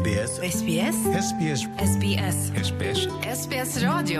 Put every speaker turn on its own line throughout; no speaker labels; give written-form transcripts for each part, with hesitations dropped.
SBS SBS SBS SBS SBS SBS Radio।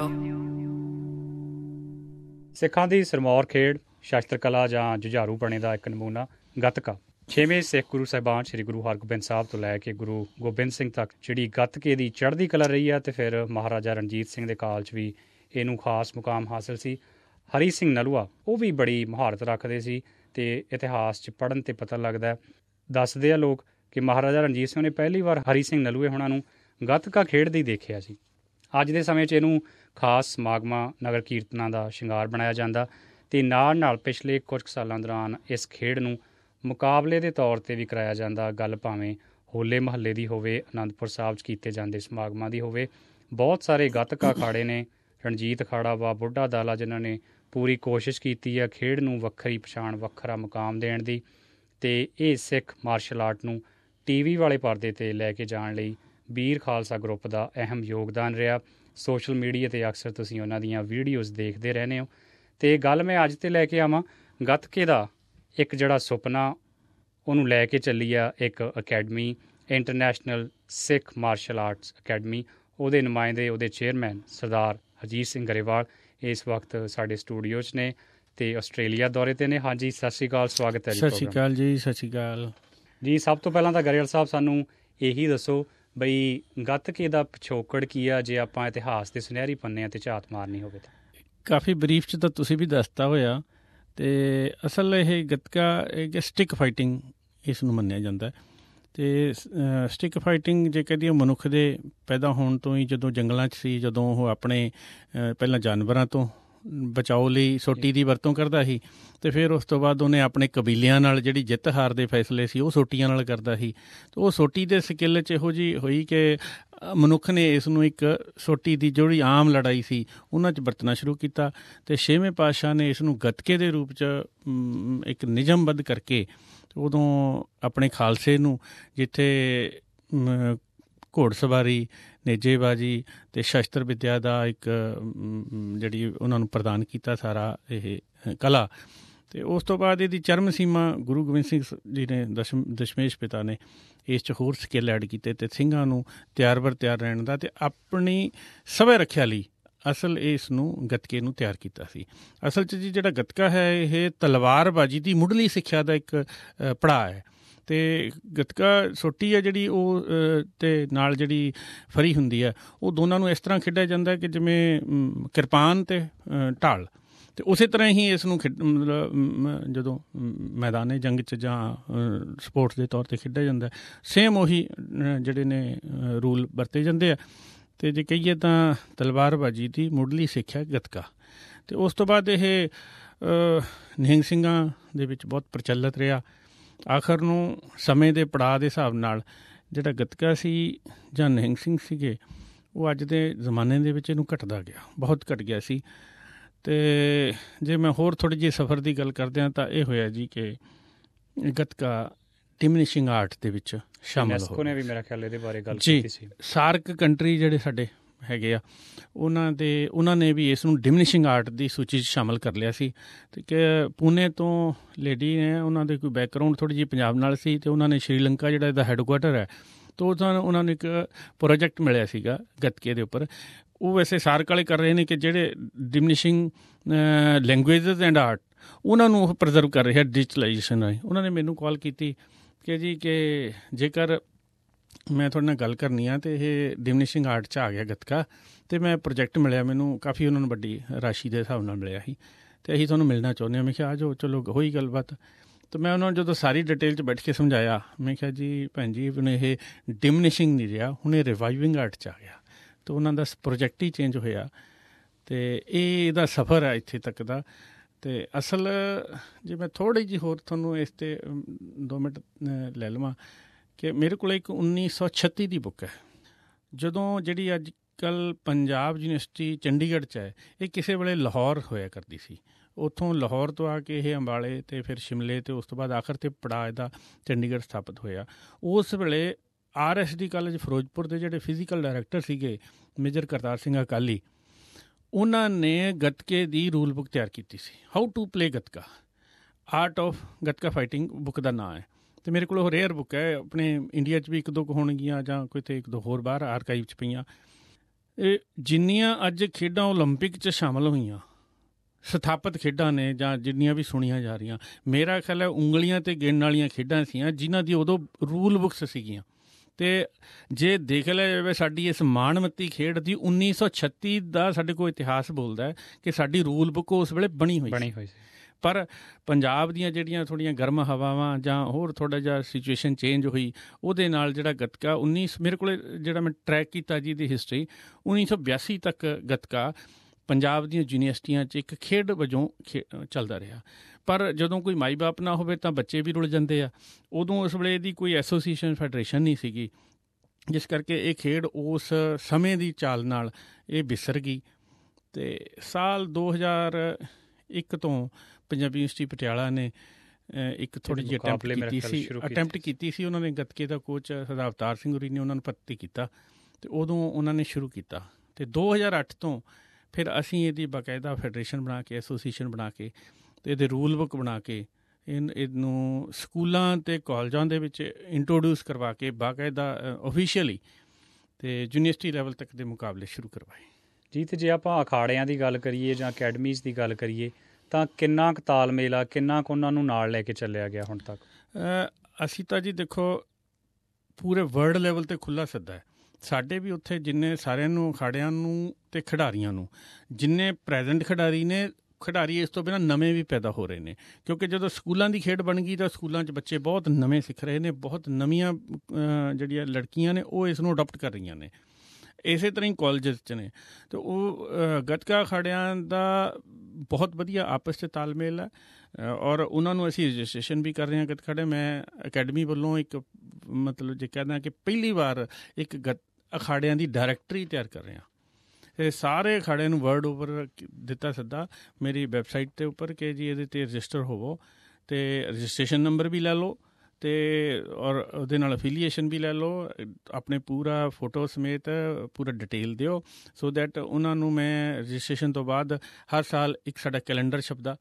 ਸਿੱਖਾਂ ਦੀ ਸਿਰਮੌਰ ਖੇਡ ਸ਼ਸਤਰ ਕਲਾ ਜਾਂ ਜੁਝਾਰੂਪਣੇ ਦਾ ਇੱਕ ਨਮੂਨਾ ਗੱਤਕਾ। 6ਵੇਂ ਸਿੱਖ ਗੁਰੂ ਸਾਹਿਬਾਨ ਸ੍ਰੀ ਗੁਰੂ ਹਰਗੋਬਿੰਦ ਸਾਹਿਬ ਤੋਂ ਲੈ ਕੇ ਗੁਰੂ ਗੋਬਿੰਦ ਸਿੰਘ ਤੱਕ ਜਿਹੜੀ ਗੱਤਕੇ ਦੀ ਚੜ੍ਹਦੀ ਕਲਾ ਰਹੀ ਆ, ਅਤੇ ਫਿਰ ਮਹਾਰਾਜਾ ਰਣਜੀਤ ਸਿੰਘ ਦੇ ਕਾਲ 'ਚ ਵੀ ਇਹਨੂੰ ਖਾਸ ਮੁਕਾਮ ਹਾਸਿਲ ਸੀ। ਹਰੀ ਸਿੰਘ ਨਲੂਆ ਉਹ ਵੀ ਬੜੀ ਮੁਹਾਰਤ ਰੱਖਦੇ ਸੀ, ਅਤੇ ਇਤਿਹਾਸ 'ਚ ਪੜ੍ਹਨ 'ਤੇ ਪਤਾ ਲੱਗਦਾ, ਦੱਸਦੇ ਆ ਲੋਕ ਕਿ ਮਹਾਰਾਜਾ ਰਣਜੀਤ ਸਿੰਘ ਨੇ ਪਹਿਲੀ ਵਾਰ ਹਰੀ ਸਿੰਘ ਨਲੂਏ ਹੋਣਾ ਨੂੰ ਗੱਤਕਾ ਖੇਡਦੇ ਹੀ ਦੇਖਿਆ ਸੀ। ਅੱਜ ਦੇ ਸਮੇਂ 'ਚ ਇਹਨੂੰ ਖਾਸ ਸਮਾਗਮਾਂ, ਨਗਰ ਕੀਰਤਨਾਂ ਦਾ ਸ਼ਿੰਗਾਰ ਬਣਾਇਆ ਜਾਂਦਾ, ਅਤੇ ਨਾਲ ਪਿਛਲੇ ਕੁਝ ਸਾਲਾਂ ਦੌਰਾਨ ਇਸ ਖੇਡ ਨੂੰ ਮੁਕਾਬਲੇ ਦੇ ਤੌਰ 'ਤੇ ਵੀ ਕਰਾਇਆ ਜਾਂਦਾ। ਗੱਲ ਭਾਵੇਂ ਹੋਲੇ ਮਹੱਲੇ ਦੀ ਹੋਵੇ, ਅਨੰਦਪੁਰ ਸਾਹਿਬ 'ਚ ਕੀਤੇ ਜਾਂਦੇ ਸਮਾਗਮਾਂ ਦੀ ਹੋਵੇ। ਬਹੁਤ ਸਾਰੇ ਗੱਤਕਾ ਅਖਾੜੇ ਨੇ, ਰਣਜੀਤ ਅਖਾੜਾ ਵਾ, ਬੁੱਢਾ ਦਲ ਆ, ਜਿਨ੍ਹਾਂ ਨੇ ਪੂਰੀ ਕੋਸ਼ਿਸ਼ ਕੀਤੀ ਆ ਖੇਡ ਨੂੰ ਵੱਖਰੀ ਪਛਾਣ, ਵੱਖਰਾ ਮੁਕਾਮ ਦੇਣ ਦੀ, ਅਤੇ ਇਹ ਸਿੱਖ ਮਾਰਸ਼ਲ ਆਰਟ ਨੂੰ TV ਵਾਲੇ ਪਰਦੇ 'ਤੇ ਲੈ ਕੇ ਜਾਣ ਲਈ ਬੀਰ ਖਾਲਸਾ ਗਰੁੱਪ ਦਾ ਅਹਿਮ ਯੋਗਦਾਨ ਰਿਹਾ। ਸੋਸ਼ਲ ਮੀਡੀਆ 'ਤੇ ਅਕਸਰ ਤੁਸੀਂ ਉਹਨਾਂ ਦੀਆਂ ਵੀਡੀਓਜ਼ ਦੇਖਦੇ ਰਹਿੰਦੇ ਹੋ। ਅਤੇ ਗੱਲ ਮੈਂ ਅੱਜ 'ਤੇ ਲੈ ਕੇ ਆਵਾਂ ਗੱਤਕੇ ਦਾ ਇੱਕ ਜਿਹੜਾ ਸੁਪਨਾ, ਉਹਨੂੰ ਲੈ ਕੇ ਚੱਲੀ ਆ ਇੱਕ academy, international Sikh martial arts academy. ਉਹਦੇ ਨੁਮਾਇੰਦੇ, ਉਹਦੇ ਚੇਅਰਮੈਨ ਸਰਦਾਰ ਹਰਜੀਤ ਸਿੰਘ ਗਰੇਵਾਲ ਇਸ ਵਕਤ ਸਾਡੇ ਸਟੂਡੀਓ 'ਚ ਨੇ ਅਤੇ ਆਸਟ੍ਰੇਲੀਆ ਦੌਰੇ 'ਤੇ ਨੇ। ਹਾਂਜੀ, ਸਤਿ ਸ਼੍ਰੀ ਅਕਾਲ, ਸਵਾਗਤ ਹੈ ਜੀ।
ਸਤਿ ਸ਼੍ਰੀ ਅਕਾਲ ਜੀ। ਸਤਿ ਸ਼੍ਰੀ ਅਕਾਲ
ਜੀ। ਸਭ ਤੋਂ ਪਹਿਲਾਂ ਤਾਂ ਗਰੇਵਾਲ ਸਾਹਿਬ ਸਾਨੂੰ ਇਹੀ ਦੱਸੋ ਬਈ ਗੱਤਕੇ ਦਾ ਪਿਛੋਕੜ ਕੀ ਆ, ਜੇ ਆਪਾਂ ਇਤਿਹਾਸ ਦੇ ਸੁਨਹਿਰੀ ਪੰਨਿਆਂ 'ਤੇ ਝਾਤ ਮਾਰਨੀ ਹੋਵੇ ਤਾਂ।
ਕਾਫੀ ਬਰੀਫ 'ਚ ਤਾਂ ਤੁਸੀਂ ਵੀ ਦੱਸਤਾ ਹੋਇਆ, ਅਤੇ ਅਸਲ ਇਹ ਗੱਤਕਾ ਇੱਕ ਸਟਿਕ ਫਾਈਟਿੰਗ ਇਸ ਨੂੰ ਮੰਨਿਆ ਜਾਂਦਾ। ਅਤੇ ਸਟਿਕ ਫਾਈਟਿੰਗ ਜੇ ਕਹਦੀ ਮਨੁੱਖ ਦੇ ਪੈਦਾ ਹੋਣ ਤੋਂ ਹੀ, ਜਦੋਂ ਜੰਗਲਾਂ 'ਚ ਸੀ, ਜਦੋਂ ਉਹ ਆਪਣੇ ਪਹਿਲਾਂ ਜਾਨਵਰਾਂ ਤੋਂ ਬਚਾਓ ਲਈ ਸੋਟੀ ਦੀ ਵਰਤੋਂ ਕਰਦਾ ਸੀ, ਅਤੇ ਫਿਰ ਉਸ ਤੋਂ ਬਾਅਦ ਉਹਨੇ ਆਪਣੇ ਕਬੀਲਿਆਂ ਨਾਲ ਜਿਹੜੀ ਜਿੱਤ ਹਾਰ ਦੇ ਫੈਸਲੇ ਸੀ ਉਹ ਸੋਟੀਆਂ ਨਾਲ ਕਰਦਾ ਸੀ। ਅਤੇ ਉਹ ਸੋਟੀ ਦੇ ਸਕਿੱਲ 'ਚ ਇਹੋ ਜਿਹੀ ਹੋਈ ਕਿ ਮਨੁੱਖ ਨੇ ਇਸ ਨੂੰ ਇੱਕ ਸੋਟੀ ਦੀ ਜਿਹੜੀ ਆਮ ਲੜਾਈ ਸੀ ਉਹਨਾਂ 'ਚ ਵਰਤਣਾ ਸ਼ੁਰੂ ਕੀਤਾ, ਅਤੇ 6ਵੇਂ ਪਾਤਸ਼ਾਹ ਨੇ ਇਸ ਨੂੰ ਗੱਤਕੇ ਦੇ ਰੂਪ 'ਚ ਇੱਕ ਨਿਯਮਬੱਧ ਕਰਕੇ ਉਦੋਂ ਆਪਣੇ ਖਾਲਸੇ ਨੂੰ, ਜਿੱਥੇ ਘੋੜਸਵਾਰੀ, ਨੇਜੇਬਾਜ਼ੀ ਅਤੇ ਸ਼ਸਤਰ ਵਿੱਦਿਆ ਦਾ ਇੱਕ ਜਿਹੜੀ ਉਹਨਾਂ ਨੂੰ ਪ੍ਰਦਾਨ ਕੀਤਾ ਸਾਰਾ ਇਹ ਕਲਾ। ਅਤੇ ਉਸ ਤੋਂ ਬਾਅਦ ਇਹਦੀ ਚਰਮ ਸੀਮਾ ਗੁਰੂ ਗੋਬਿੰਦ ਸਿੰਘ ਜੀ ਨੇ, ਦਸ਼ਮੇਸ਼ ਪਿਤਾ ਨੇ ਇਸ 'ਚ ਹੋਰ ਸਕਿੱਲ ਐਡ ਕੀਤੇ, ਅਤੇ ਸਿੰਘਾਂ ਨੂੰ ਤਿਆਰ ਬਰ ਤਿਆਰ ਰਹਿਣ ਦਾ ਅਤੇ ਆਪਣੀ ਸਵੈ ਰੱਖਿਆ ਲਈ ਅਸਲ ਇਸ ਨੂੰ ਗੱਤਕੇ ਨੂੰ ਤਿਆਰ ਕੀਤਾ ਸੀ। ਅਸਲ 'ਚ ਜੀ ਜਿਹੜਾ ਗੱਤਕਾ ਹੈ ਇਹ ਤਲਵਾਰਬਾਜ਼ੀ ਦੀ ਮੁੱਢਲੀ ਸਿੱਖਿਆ ਦਾ ਇੱਕ ਪੜਾਅ ਹੈ। ਅਤੇ ਗੱਤਕਾ ਸੋਟੀ ਹੈ ਜਿਹੜੀ ਉਹ, ਅਤੇ ਨਾਲ ਜਿਹੜੀ ਫਰੀ ਹੁੰਦੀ ਹੈ, ਉਹ ਦੋਨਾਂ ਨੂੰ ਇਸ ਤਰ੍ਹਾਂ ਖੇਡਿਆ ਜਾਂਦਾ ਕਿ ਜਿਵੇਂ ਕਿਰਪਾਨ ਅਤੇ ਢਾਲ। ਅਤੇ ਉਸੇ ਤਰ੍ਹਾਂ ਹੀ ਇਸ ਨੂੰ ਮਤਲਬ ਜਦੋਂ ਮੈਦਾਨੇ ਜੰਗ 'ਚ ਜਾਂ ਸਪੋਰਟਸ ਦੇ ਤੌਰ 'ਤੇ ਖੇਡਿਆ ਜਾਂਦਾ, ਸੇਮ ਉਹੀ ਜਿਹੜੇ ਨੇ ਰੂਲ ਵਰਤੇ ਜਾਂਦੇ ਆ। ਅਤੇ ਜੇ ਕਹੀਏ ਤਾਂ ਤਲਵਾਰਬਾਜ਼ੀ ਦੀ ਮੁੱਢਲੀ ਸਿੱਖਿਆ ਗੱਤਕਾ। ਅਤੇ ਉਸ ਤੋਂ ਬਾਅਦ ਇਹ ਨਿਹੰਗ ਸਿੰਘਾਂ ਦੇ ਵਿੱਚ ਬਹੁਤ ਪ੍ਰਚਲਿਤ ਰਿਹਾ। ਆਖਰ ਨੂੰ ਸਮੇਂ ਦੇ ਪੜਾਅ ਦੇ ਹਿਸਾਬ ਨਾਲ ਜਿਹੜਾ ਗੱਤਕਾ ਸੀ ਜਾਂ ਨਿਹੰਗ ਸਿੰਘ ਸੀਗੇ, ਉਹ ਅੱਜ ਦੇ ਜ਼ਮਾਨੇ ਦੇ ਵਿੱਚ ਇਹਨੂੰ ਘਟਦਾ ਗਿਆ, ਬਹੁਤ ਘਟ ਗਿਆ ਸੀ। ਅਤੇ ਜੇ ਮੈਂ ਹੋਰ ਥੋੜ੍ਹੀ ਜਿਹੀ ਸਫ਼ਰ ਦੀ ਗੱਲ ਕਰਦਿਆਂ ਤਾਂ ਇਹ ਹੋਇਆ ਜੀ ਕਿ ਗੱਤਕਾ ਡਿਮਿਨਿਸ਼ਿੰਗ ਆਰਟ ਦੇ ਵਿੱਚ ਸ਼ਾਮਲ ਹੋ
ਨੇ ਵੀ ਮੇਰਾ ਖਿਆਲ ਇਹਦੇ ਬਾਰੇ ਗੱਲ ਕੀਤੀ ਸੀ।
ਸਾਰਕ ਕੰਟਰੀ ਜਿਹੜੇ ਸਾਡੇ ਹੈਗੇ ਆ, ਉਹਨਾਂ ਨੇ ਵੀ ਇਸ ਨੂੰ ਡਿਮਿਨਿਸ਼ਿੰਗ ਆਰਟ ਦੀ ਸੂਚੀ 'ਚ ਸ਼ਾਮਲ ਕਰ ਲਿਆ ਸੀ। ਅਤੇ ਕਿ ਪੂਨੇ ਤੋਂ ਲੇਡੀ ਨੇ, ਉਹਨਾਂ ਦੇ ਕੋਈ ਬੈਕਗਰਾਊਂਡ ਥੋੜ੍ਹੀ ਜਿਹੀ ਪੰਜਾਬ ਨਾਲ ਸੀ, ਅਤੇ ਉਹਨਾਂ ਨੇ ਸ਼੍ਰੀਲੰਕਾ ਜਿਹੜਾ ਇਹਦਾ ਹੈਡਕੁਆਟਰ ਹੈ, ਤਾਂ ਉਹਨਾਂ ਨੂੰ ਇੱਕ ਪ੍ਰੋਜੈਕਟ ਮਿਲਿਆ ਸੀਗਾ ਗੱਤਕੇ ਦੇ ਉੱਪਰ। ਉਹ ਵੈਸੇ ਸਾਰਕ ਵਾਲੇ ਕਰ ਰਹੇ ਨੇ ਕਿ ਜਿਹੜੇ ਡਿਮਿਨਿਸ਼ਿੰਗ ਲੈਂਗੁਏਜਸ ਐਂਡ ਆਰਟ, ਉਹਨਾਂ ਨੂੰ ਉਹ ਪ੍ਰੀਜ਼ਰਵ ਕਰ ਰਹੇ ਆ ਡਿਜੀਟਲਾਈਜੇਸ਼ਨ ਰਾਹੀਂ। ਉਹਨਾਂ ਨੇ ਮੈਨੂੰ ਕਾਲ ਕੀਤੀ ਕਿ ਜੀ ਕਿ ਜੇਕਰ ਮੈਂ ਤੁਹਾਡੇ ਨਾਲ ਗੱਲ ਕਰਨੀ ਆ, ਅਤੇ ਇਹ ਡਿਮਿਨਿਸ਼ਿੰਗ ਆਰਟ 'ਚ ਆ ਗਿਆ ਗੱਤਕਾ, ਅਤੇ ਮੈਂ ਪ੍ਰੋਜੈਕਟ ਮਿਲਿਆ ਮੈਨੂੰ, ਕਾਫੀ ਉਹਨਾਂ ਨੂੰ ਵੱਡੀ ਰਾਸ਼ੀ ਦੇ ਹਿਸਾਬ ਨਾਲ ਮਿਲਿਆ ਸੀ, ਅਤੇ ਅਸੀਂ ਤੁਹਾਨੂੰ ਮਿਲਣਾ ਚਾਹੁੰਦੇ ਹਾਂ। ਮੈਂ ਕਿਹਾ ਆ ਜਾਓ, ਚਲੋ ਹੋਈ ਗੱਲਬਾਤ। ਅਤੇ ਮੈਂ ਉਹਨਾਂ ਨੂੰ ਜਦੋਂ ਸਾਰੀ ਡਿਟੇਲ 'ਚ ਬੈਠ ਕੇ ਸਮਝਾਇਆ, ਮੈਂ ਕਿਹਾ ਜੀ ਭੈਣ ਜੀ ਹੁਣ ਇਹ ਡਿਮਿਨਿਸ਼ਿੰਗ ਨਹੀਂ ਰਿਹਾ, ਹੁਣ ਇਹ ਰਿਵਾਈਵਿੰਗ ਆਰਟ 'ਚ ਆ ਗਿਆ। ਅਤੇ ਉਹਨਾਂ ਦਾ ਪ੍ਰੋਜੈਕਟ ਹੀ ਚੇਂਜ ਹੋਇਆ, ਅਤੇ ਇਹਦਾ ਸਫ਼ਰ ਹੈ ਇੱਥੇ ਤੱਕ ਦਾ। ਅਤੇ ਅਸਲ ਜੇ ਮੈਂ ਥੋੜ੍ਹੀ ਜਿਹੀ ਹੋਰ ਤੁਹਾਨੂੰ ਇਸ 'ਤੇ 2 ਮਿੰਟ ਲੈ ਲਵਾਂ ਕਿ ਮੇਰੇ ਕੋਲ ਇੱਕ 1936 ਦੀ ਬੁੱਕ ਹੈ, ਜਦੋਂ ਜਿਹੜੀ ਅੱਜ ਕੱਲ੍ਹ ਪੰਜਾਬ ਯੂਨੀਵਰਸਿਟੀ ਚੰਡੀਗੜ੍ਹ 'ਚ ਹੈ, ਇਹ ਕਿਸੇ ਵੇਲੇ ਲਾਹੌਰ ਹੋਇਆ ਕਰਦੀ ਸੀ। ਉੱਥੋਂ ਲਾਹੌਰ ਤੋਂ ਆ ਕੇ ਇਹ ਅੰਬਾਲੇ ਅਤੇ ਫਿਰ ਸ਼ਿਮਲੇ, ਅਤੇ ਉਸ ਤੋਂ ਬਾਅਦ ਆਖਰ 'ਤੇ ਪੜਾਅ ਇਹਦਾ ਚੰਡੀਗੜ੍ਹ ਸਥਾਪਿਤ ਹੋਇਆ। ਉਸ ਵੇਲੇ RSD ਕਾਲਜ ਫਿਰੋਜ਼ਪੁਰ ਦੇ ਜਿਹੜੇ ਫਿਜ਼ੀਕਲ ਡਾਇਰੈਕਟਰ ਸੀਗੇ ਮੇਜਰ ਕਰਤਾਰ ਸਿੰਘ ਅਕਾਲੀ, ਉਹਨਾਂ ਨੇ ਗੱਤਕੇ ਦੀ ਰੂਲ ਬੁੱਕ ਤਿਆਰ ਕੀਤੀ ਸੀ, how to play gatka, art of gatka fighting book ਦਾ ਨਾਂ ਹੈ। ਅਤੇ ਮੇਰੇ ਕੋਲ ਉਹ ਰੇਅਰ ਬੁੱਕ ਹੈ, ਆਪਣੇ ਇੰਡੀਆ 'ਚ ਵੀ ਇੱਕ ਦੋ ਕੁ ਹੋਣਗੀਆਂ ਜਾਂ ਕਿਤੇ ਇੱਕ ਦੋ ਹੋਰ ਬਾਹਰ ਆਰਕਾਈਵ 'ਚ ਪਈਆਂ। ਇਹ ਜਿੰਨੀਆਂ ਅੱਜ ਖੇਡਾਂ ਓਲੰਪਿਕ 'ਚ ਸ਼ਾਮਲ ਹੋਈਆਂ ਸਥਾਪਿਤ ਖੇਡਾਂ ਨੇ ਜਾਂ ਜਿੰਨੀਆਂ ਵੀ ਸੁਣੀਆਂ ਜਾ ਰਹੀਆਂ, ਮੇਰਾ ਖਿਆਲ ਹੈ ਉਂਗਲੀਆਂ 'ਤੇ ਗਿਣਨ ਵਾਲੀਆਂ ਖੇਡਾਂ ਸੀਆਂ ਜਿਨ੍ਹਾਂ ਦੀ ਉਦੋਂ ਰੂਲ ਬੁੱਕਸ ਸੀਗੀਆਂ। ਅਤੇ ਜੇ ਦੇਖ ਲਿਆ ਜਾਵੇ ਸਾਡੀ ਇਸ ਮਾਣਮੱਤੀ ਖੇਡ ਦੀ 1936 ਦਾ ਸਾਡੇ ਕੋਲ ਇਤਿਹਾਸ ਬੋਲਦਾ ਕਿ ਸਾਡੀ ਰੂਲ ਬੁੱਕ ਉਸ ਵੇਲੇ ਬਣੀ ਹੋਈ ਸੀ। ਪਰ ਪੰਜਾਬ ਦੀਆਂ ਜਿਹੜੀਆਂ ਥੋੜ੍ਹੀਆਂ ਗਰਮ ਹਵਾਵਾਂ ਜਾਂ ਹੋਰ ਥੋੜ੍ਹਾ ਜਿਹਾ ਸਿਚੁਏਸ਼ਨ ਚੇਂਜ ਹੋਈ, ਉਹਦੇ ਨਾਲ ਜਿਹੜਾ ਗੱਤਕਾ ਮੇਰੇ ਕੋਲ ਜਿਹੜਾ ਮੈਂ ਟਰੈਕ ਕੀਤਾ ਜੀ ਦੀ ਹਿਸਟਰੀ, 1982 ਤੱਕ ਗੱਤਕਾ ਪੰਜਾਬ ਦੀਆਂ ਯੂਨੀਵਰਸਿਟੀਆਂ 'ਚ ਇੱਕ ਖੇਡ ਵਜੋਂ ਚੱਲਦਾ ਰਿਹਾ। ਪਰ ਜਦੋਂ ਕੋਈ ਮਾਈ ਬਾਪ ਨਾ ਹੋਵੇ ਤਾਂ ਬੱਚੇ ਵੀ ਰੁਲ ਜਾਂਦੇ ਆ। ਉਦੋਂ ਉਸ ਵੇਲੇ ਇਹਦੀ ਕੋਈ ਐਸੋਸੀਏਸ਼ਨ ਫੈਡਰੇਸ਼ਨ ਨਹੀਂ ਸੀਗੀ, ਜਿਸ ਕਰਕੇ ਇਹ ਖੇਡ ਉਸ ਸਮੇਂ ਦੀ ਚਾਲ ਨਾਲ ਇਹ ਵਿਸਰ ਗਈ। ਅਤੇ ਸਾਲ 2001 ਤੋਂ ਪੰਜਾਬੀ ਯੂਨੀਵਰਸਿਟੀ ਪਟਿਆਲਾ ਨੇ ਇੱਕ ਥੋੜ੍ਹੀ ਜਿਹੀ ਅਟੈਂਪਟ ਕੀਤੀ ਸੀ। ਉਹਨਾਂ ਨੇ ਗੱਤਕੇ ਦਾ ਕੋਚ ਸਰਦਾਰ ਅਵਤਾਰ ਸਿੰਘ ਹੋਰੀ ਨੇ ਉਹਨਾਂ ਨੂੰ ਭਰਤੀ ਕੀਤਾ ਅਤੇ ਉਦੋਂ ਉਹਨਾਂ ਨੇ ਸ਼ੁਰੂ ਕੀਤਾ। ਅਤੇ 2008 ਤੋਂ ਫਿਰ ਅਸੀਂ ਇਹਦੀ ਬਾਕਾਇਦਾ ਫੈਡਰੇਸ਼ਨ ਬਣਾ ਕੇ, ਐਸੋਸੀਏਸ਼ਨ ਬਣਾ ਕੇ ਅਤੇ ਇਹਦੇ ਰੂਲ ਬੁੱਕ ਬਣਾ ਕੇ ਇਹਨੂੰ ਸਕੂਲਾਂ ਅਤੇ ਕਾਲਜਾਂ ਦੇ ਵਿੱਚ ਇੰਟਰੋਡਿਊਸ ਕਰਵਾ ਕੇ ਬਾਕਾਇਦਾ ਓਫੀਸ਼ੀਅਲੀ ਅਤੇ ਯੂਨੀਵਰਸਿਟੀ ਲੈਵਲ ਤੱਕ ਦੇ ਮੁਕਾਬਲੇ ਸ਼ੁਰੂ ਕਰਵਾਏ
ਜੀ। ਅਤੇ ਜੇ ਆਪਾਂ ਅਖਾੜਿਆਂ ਦੀ ਗੱਲ ਕਰੀਏ ਜਾਂ ਅਕੈਡਮੀਜ਼ ਦੀ ਗੱਲ ਕਰੀਏ ਤਾਂ ਕਿੰਨਾ ਕੁ ਤਾਲਮੇਲ ਆ, ਕਿੰਨਾ ਕੁ ਉਹਨਾਂ ਨੂੰ ਨਾਲ ਲੈ ਕੇ ਚੱਲਿਆ ਗਿਆ ਹੁਣ ਤੱਕ?
ਅਸੀਂ ਤਾਂ ਜੀ ਦੇਖੋ ਪੂਰੇ ਵਰਲਡ ਲੈਵਲ 'ਤੇ ਖੁੱਲ੍ਹਾ ਸੱਦਾ ਹੈ। ਸਾਡੇ ਵੀ ਉੱਥੇ ਜਿੰਨੇ ਸਾਰਿਆਂ ਨੂੰ ਅਖਾੜਿਆਂ ਨੂੰ ਅਤੇ ਖਿਡਾਰੀਆਂ ਨੂੰ, ਜਿੰਨੇ ਪ੍ਰੈਜ਼ੈਂਟ ਖਿਡਾਰੀ ਇਸ ਤੋਂ ਬਿਨਾਂ ਨਵੇਂ ਵੀ ਪੈਦਾ ਹੋ ਰਹੇ ਨੇ, ਕਿਉਂਕਿ ਜਦੋਂ ਸਕੂਲਾਂ ਦੀ ਖੇਡ ਬਣ ਗਈ ਤਾਂ ਸਕੂਲਾਂ 'ਚ ਬੱਚੇ ਬਹੁਤ ਨਵੇਂ ਸਿੱਖ ਰਹੇ ਨੇ, ਬਹੁਤ ਨਵੀਆਂ ਜਿਹੜੀਆਂ ਲੜਕੀਆਂ ਨੇ ਉਹ ਇਸ ਨੂੰ ਅਡੋਪਟ ਕਰ ਰਹੀਆਂ ਨੇ। ਇਸੇ ਤਰ੍ਹਾਂ ਹੀ ਕਾਲਜਸ 'ਚ ਨੇ। ਅਤੇ ਉਹ ਗੱਤਕਾ ਅਖਾੜਿਆਂ ਦਾ ਬਹੁਤ ਵਧੀਆ ਆਪਸ 'ਚ ਤਾਲਮੇਲ ਹੈ ਔਰ ਉਹਨਾਂ ਨੂੰ ਅਸੀਂ ਰਜਿਸਟ੍ਰੇਸ਼ਨ ਵੀ ਕਰ ਰਹੇ ਹਾਂ ਗੱਤਕਾ। ਮੈਂ ਅਕੈਡਮੀ ਵੱਲੋਂ ਇੱਕ ਮਤਲਬ ਜੇ ਕਹਿੰਦਾ ਕਿ ਪਹਿਲੀ ਵਾਰ ਇੱਕ ਅਖਾੜਿਆਂ ਦੀ ਡਾਇਰੈਕਟਰੀ ਤਿਆਰ ਕਰ ਰਹੇ ਹਾਂ। ਅਤੇ ਸਾਰੇ ਅਖਾੜਿਆਂ ਨੂੰ ਵਰਲਡ ਓਵਰ ਦਿੱਤਾ ਸੱਦਾ ਮੇਰੀ ਵੈਬਸਾਈਟ ਦੇ ਉੱਪਰ ਕਿ ਜੀ ਇਹਦੇ 'ਤੇ ਰਜਿਸਟਰ ਹੋਵੋ ਅਤੇ ਰਜਿਸਟ੍ਰੇਸ਼ਨ ਨੰਬਰ ਵੀ ਲੈ ਲਓ ਅਤੇ ਔਰ ਉਹਦੇ ਨਾਲ ਅਫੀਲੀਏਸ਼ਨ ਵੀ ਲੈ ਲਓ, ਆਪਣੇ ਪੂਰਾ ਫੋਟੋ ਸਮੇਤ ਪੂਰਾ ਡਿਟੇਲ ਦਿਓ ਸੋ ਦੈਟ ਉਹਨਾਂ ਨੂੰ ਮੈਂ ਰਜਿਸਟ੍ਰੇਸ਼ਨ ਤੋਂ ਬਾਅਦ ਹਰ ਸਾਲ ਇੱਕ ਸਾਡਾ ਕੈਲੰਡਰ ਛਪਦਾ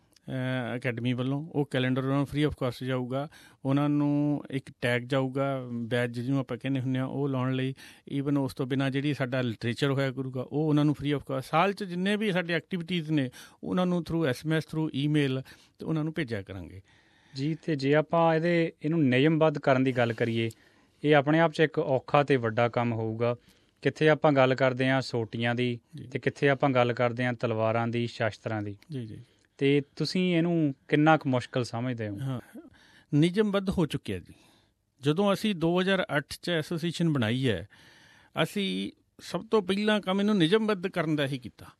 ਅਕੈਡਮੀ ਵੱਲੋਂ, ਉਹ ਕੈਲੰਡਰ ਉਹਨਾਂ ਨੂੰ ਫ੍ਰੀ ਆਫ ਕਾਸਟ ਜਾਊਗਾ। ਉਹਨਾਂ ਨੂੰ ਇੱਕ ਟੈਗ ਜਾਊਗਾ, ਬੈਜ ਜਿਹਨੂੰ ਆਪਾਂ ਕਹਿੰਦੇ ਹੁੰਦੇ ਹਾਂ, ਉਹ ਲਾਉਣ ਲਈ। ਈਵਨ ਉਸ ਤੋਂ ਬਿਨਾਂ ਜਿਹੜੀ ਸਾਡਾ ਲਿਟਰੇਚਰ ਹੋਇਆ ਕਰੂਗਾ ਉਹ ਉਹਨਾਂ ਨੂੰ ਫ੍ਰੀ ਆਫ ਕਾਸਟ। ਸਾਲ 'ਚ ਜਿੰਨੇ ਵੀ ਸਾਡੇ ਐਕਟੀਵਿਟੀਜ਼ ਨੇ ਉਹਨਾਂ ਨੂੰ ਥਰੂ SMS ਥਰੂ ਈਮੇਲ ਅਤੇ ਉਹਨਾਂ ਨੂੰ ਭੇਜਿਆ ਕਰਾਂਗੇ
ਜੀ। ਅਤੇ ਜੇ ਆਪਾਂ ਇਹਨੂੰ ਨਿਯਮਬੱਧ ਕਰਨ ਦੀ ਗੱਲ ਕਰੀਏ, ਇਹ ਆਪਣੇ ਆਪ 'ਚ ਇੱਕ ਔਖਾ ਅਤੇ ਵੱਡਾ ਕੰਮ ਹੋਊਗਾ। ਕਿੱਥੇ ਆਪਾਂ ਗੱਲ ਕਰਦੇ ਹਾਂ ਸੋਟੀਆਂ ਦੀ ਅਤੇ ਕਿੱਥੇ ਆਪਾਂ ਗੱਲ ਕਰਦੇ ਹਾਂ ਤਲਵਾਰਾਂ ਦੀ, ਸ਼ਸਤਰਾਂ ਦੀ।
ਜੀ ਜੀ।
ਅਤੇ ਤੁਸੀਂ ਇਹਨੂੰ ਕਿੰਨਾ ਕੁ ਮੁਸ਼ਕਿਲ ਸਮਝਦੇ ਹੋ?
ਹਾਂ, ਨਿਯਮਬੱਧ ਹੋ ਚੁੱਕਿਆ ਜੀ। ਜਦੋਂ ਅਸੀਂ 2008 'ਚ ਐਸੋਸੀਏਸ਼ਨ ਬਣਾਈ ਹੈ, ਅਸੀਂ ਸਭ ਤੋਂ ਪਹਿਲਾਂ ਕੰਮ ਇਹਨੂੰ ਨਿਯਮਬੱਧ ਕਰਨ ਦਾ ਹੀ ਕੀਤਾ।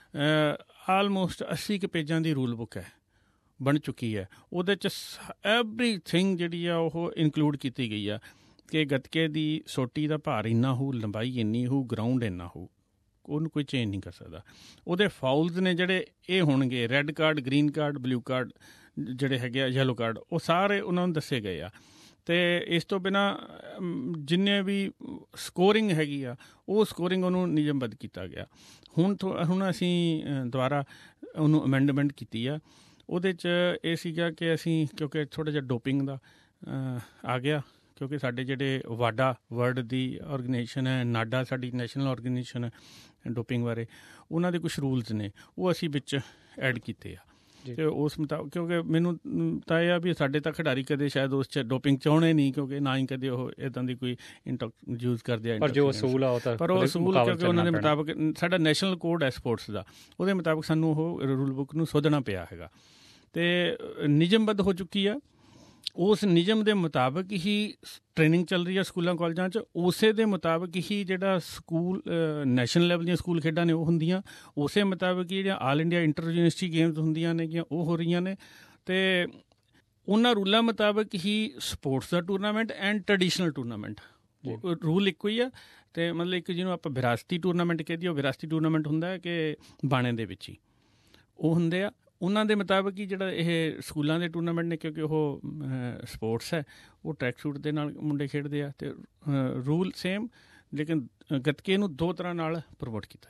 ਆਲਮੋਸਟ 80 ਕੁ ਪੇਜਾਂ ਦੀ ਰੂਲ ਬੁੱਕ ਹੈ, ਬਣ ਚੁੱਕੀ ਹੈ। ਉਹਦੇ 'ਚ ਐਵਰੀਥਿੰਗ ਜਿਹੜੀ ਆ ਉਹ ਇਨਕਲੂਡ ਕੀਤੀ ਗਈ ਆ ਕਿ ਗੱਤਕੇ ਦੀ ਸੋਟੀ ਦਾ ਭਾਰ ਇੰਨਾ ਹੋਊ, ਲੰਬਾਈ ਇੰਨੀ ਹੋਊ, ਗਰਾਊਂਡ ਇੰਨਾ ਹੋਊ, ਉਹਨੂੰ ਕੋਈ ਚੇਂਜ ਨਹੀਂ ਕਰ ਸਕਦਾ। ਉਹਦੇ ਫਾਊਲਸ ਨੇ ਜਿਹੜੇ ਇਹ ਹੋਣਗੇ, red card, green card, blue card ਜਿਹੜੇ ਹੈਗੇ ਆ, ਯੈਲੋ ਕਾਰਡ, ਉਹ ਸਾਰੇ ਉਹਨਾਂ ਨੂੰ ਦੱਸੇ ਗਏ ਆ। ਅਤੇ ਇਸ ਤੋਂ ਬਿਨਾਂ ਜਿੰਨੇ ਵੀ ਸਕੋਰਿੰਗ ਹੈਗੀ ਆ ਉਹ ਸਕੋਰਿੰਗ ਉਹਨੂੰ ਨਿਯਮਬੱਧ ਕੀਤਾ ਗਿਆ। ਹੁਣ ਅਸੀਂ ਦੁਬਾਰਾ ਉਹਨੂੰ ਅਮੈਂਡਮੈਂਟ ਕੀਤੀ ਆ। ਉਹਦੇ 'ਚ ਇਹ ਸੀਗਾ ਕਿ ਅਸੀਂ ਕਿਉਂਕਿ ਥੋੜ੍ਹਾ ਜਿਹਾ ਡੋਪਿੰਗ ਦਾ ਆ ਗਿਆ, ਕਿਉਂਕਿ ਸਾਡੇ ਜਿਹੜੇ ਵਾਡਾ ਵਰਲਡ ਦੀ ਔਰਗਨਾਈਜੇਸ਼ਨ ਹੈ, ਨਾਡਾ ਸਾਡੀ ਨੈਸ਼ਨਲ ਔਰਗਨਾਈਜੇਸ਼ਨ ਹੈ ਡੋਪਿੰਗ ਬਾਰੇ, ਉਹਨਾਂ ਦੇ ਕੁਛ ਰੂਲਸ ਨੇ ਉਹ ਅਸੀਂ ਵਿੱਚ ਐਡ ਕੀਤੇ ਆ। ਅਤੇ ਉਸ ਮੁਤਾਬਕ ਕਿਉਂਕਿ ਮੈਨੂੰ ਤਾਂ ਇਹ ਆ ਵੀ ਸਾਡੇ ਤਾਂ ਖਿਡਾਰੀ ਕਦੇ ਸ਼ਾਇਦ ਉਸ 'ਚ ਡੋਪਿੰਗ ਚਾਹੁੰਦੇ ਨਹੀਂ, ਕਿਉਂਕਿ ਨਾ ਹੀ ਕਦੇ ਉਹ ਇੱਦਾਂ ਦੀ ਕੋਈ ਯੂਜ਼ ਕਰਦੇ ਆ।
ਪਰ ਜੋ ਅਸੂਲ ਆ ਉਹ ਤਾਂ
ਕਿਉਂਕਿ ਉਹਨਾਂ ਦੇ ਮੁਤਾਬਕ ਸਾਡਾ ਨੈਸ਼ਨਲ ਕੋਡ ਹੈ ਸਪੋਰਟਸ ਦਾ, ਉਹਦੇ ਮੁਤਾਬਕ ਸਾਨੂੰ ਉਹ ਰੂਲ ਬੁੱਕ ਨੂੰ ਸੋਧਣਾ ਪਿਆ ਹੈਗਾ ਅਤੇ ਨਿਯਮਬੱਧ ਹੋ ਚੁੱਕੀ ਆ। ਉਸ ਨਿਯਮ ਦੇ ਮੁਤਾਬਕ ਹੀ ਟ੍ਰੇਨਿੰਗ ਚੱਲ ਰਹੀ ਹੈ ਸਕੂਲਾਂ ਕਾਲਜਾਂ 'ਚ। ਉਸੇ ਦੇ ਮੁਤਾਬਕ ਹੀ ਜਿਹੜਾ ਸਕੂਲ ਨੈਸ਼ਨਲ ਲੈਵਲ ਦੀਆਂ ਸਕੂਲ ਖੇਡਾਂ ਨੇ ਉਹ ਹੁੰਦੀਆਂ, ਉਸੇ ਮੁਤਾਬਕ ਹੀ ਜਿਹੜੀਆਂ all India inter university games ਹੁੰਦੀਆਂ ਨੇਗੀਆਂ ਉਹ ਹੋ ਰਹੀਆਂ ਨੇ। ਅਤੇ ਉਹਨਾਂ ਰੂਲਾਂ ਮੁਤਾਬਕ ਹੀ ਸਪੋਰਟਸ ਦਾ tournament and traditional tournament rule ਇੱਕੋ ਹੀ ਆ। ਅਤੇ ਮਤਲਬ ਇੱਕ ਜਿਹਨੂੰ ਆਪਾਂ ਵਿਰਾਸਤੀ ਟੂਰਨਾਮੈਂਟ ਕਹਿ ਦਈਏ, ਉਹ ਵਿਰਾਸਤੀ ਟੂਰਨਾਮੈਂਟ ਹੁੰਦਾ ਕਿ ਬਾਣੇ ਦੇ ਵਿੱਚ ਹੀ ਉਹ ਹੁੰਦੇ ਆ। ਉਹਨਾਂ ਦੇ ਮੁਤਾਬਕ ਹੀ ਜਿਹੜਾ ਇਹ ਸਕੂਲਾਂ ਦੇ ਟੂਰਨਾਮੈਂਟ ਨੇ, ਕਿਉਂਕਿ ਉਹ ਸਪੋਰਟਸ ਹੈ, ਉਹ ਟਰੈਕ ਸੂਟ ਦੇ ਨਾਲ ਮੁੰਡੇ ਖੇਡਦੇ ਆ ਅਤੇ ਰੂਲ ਸੇਮ, ਲੇਕਿਨ ਗੱਤਕੇ ਨੂੰ ਦੋ ਤਰ੍ਹਾਂ ਨਾਲ ਪ੍ਰਮੋਟ ਕੀਤਾ।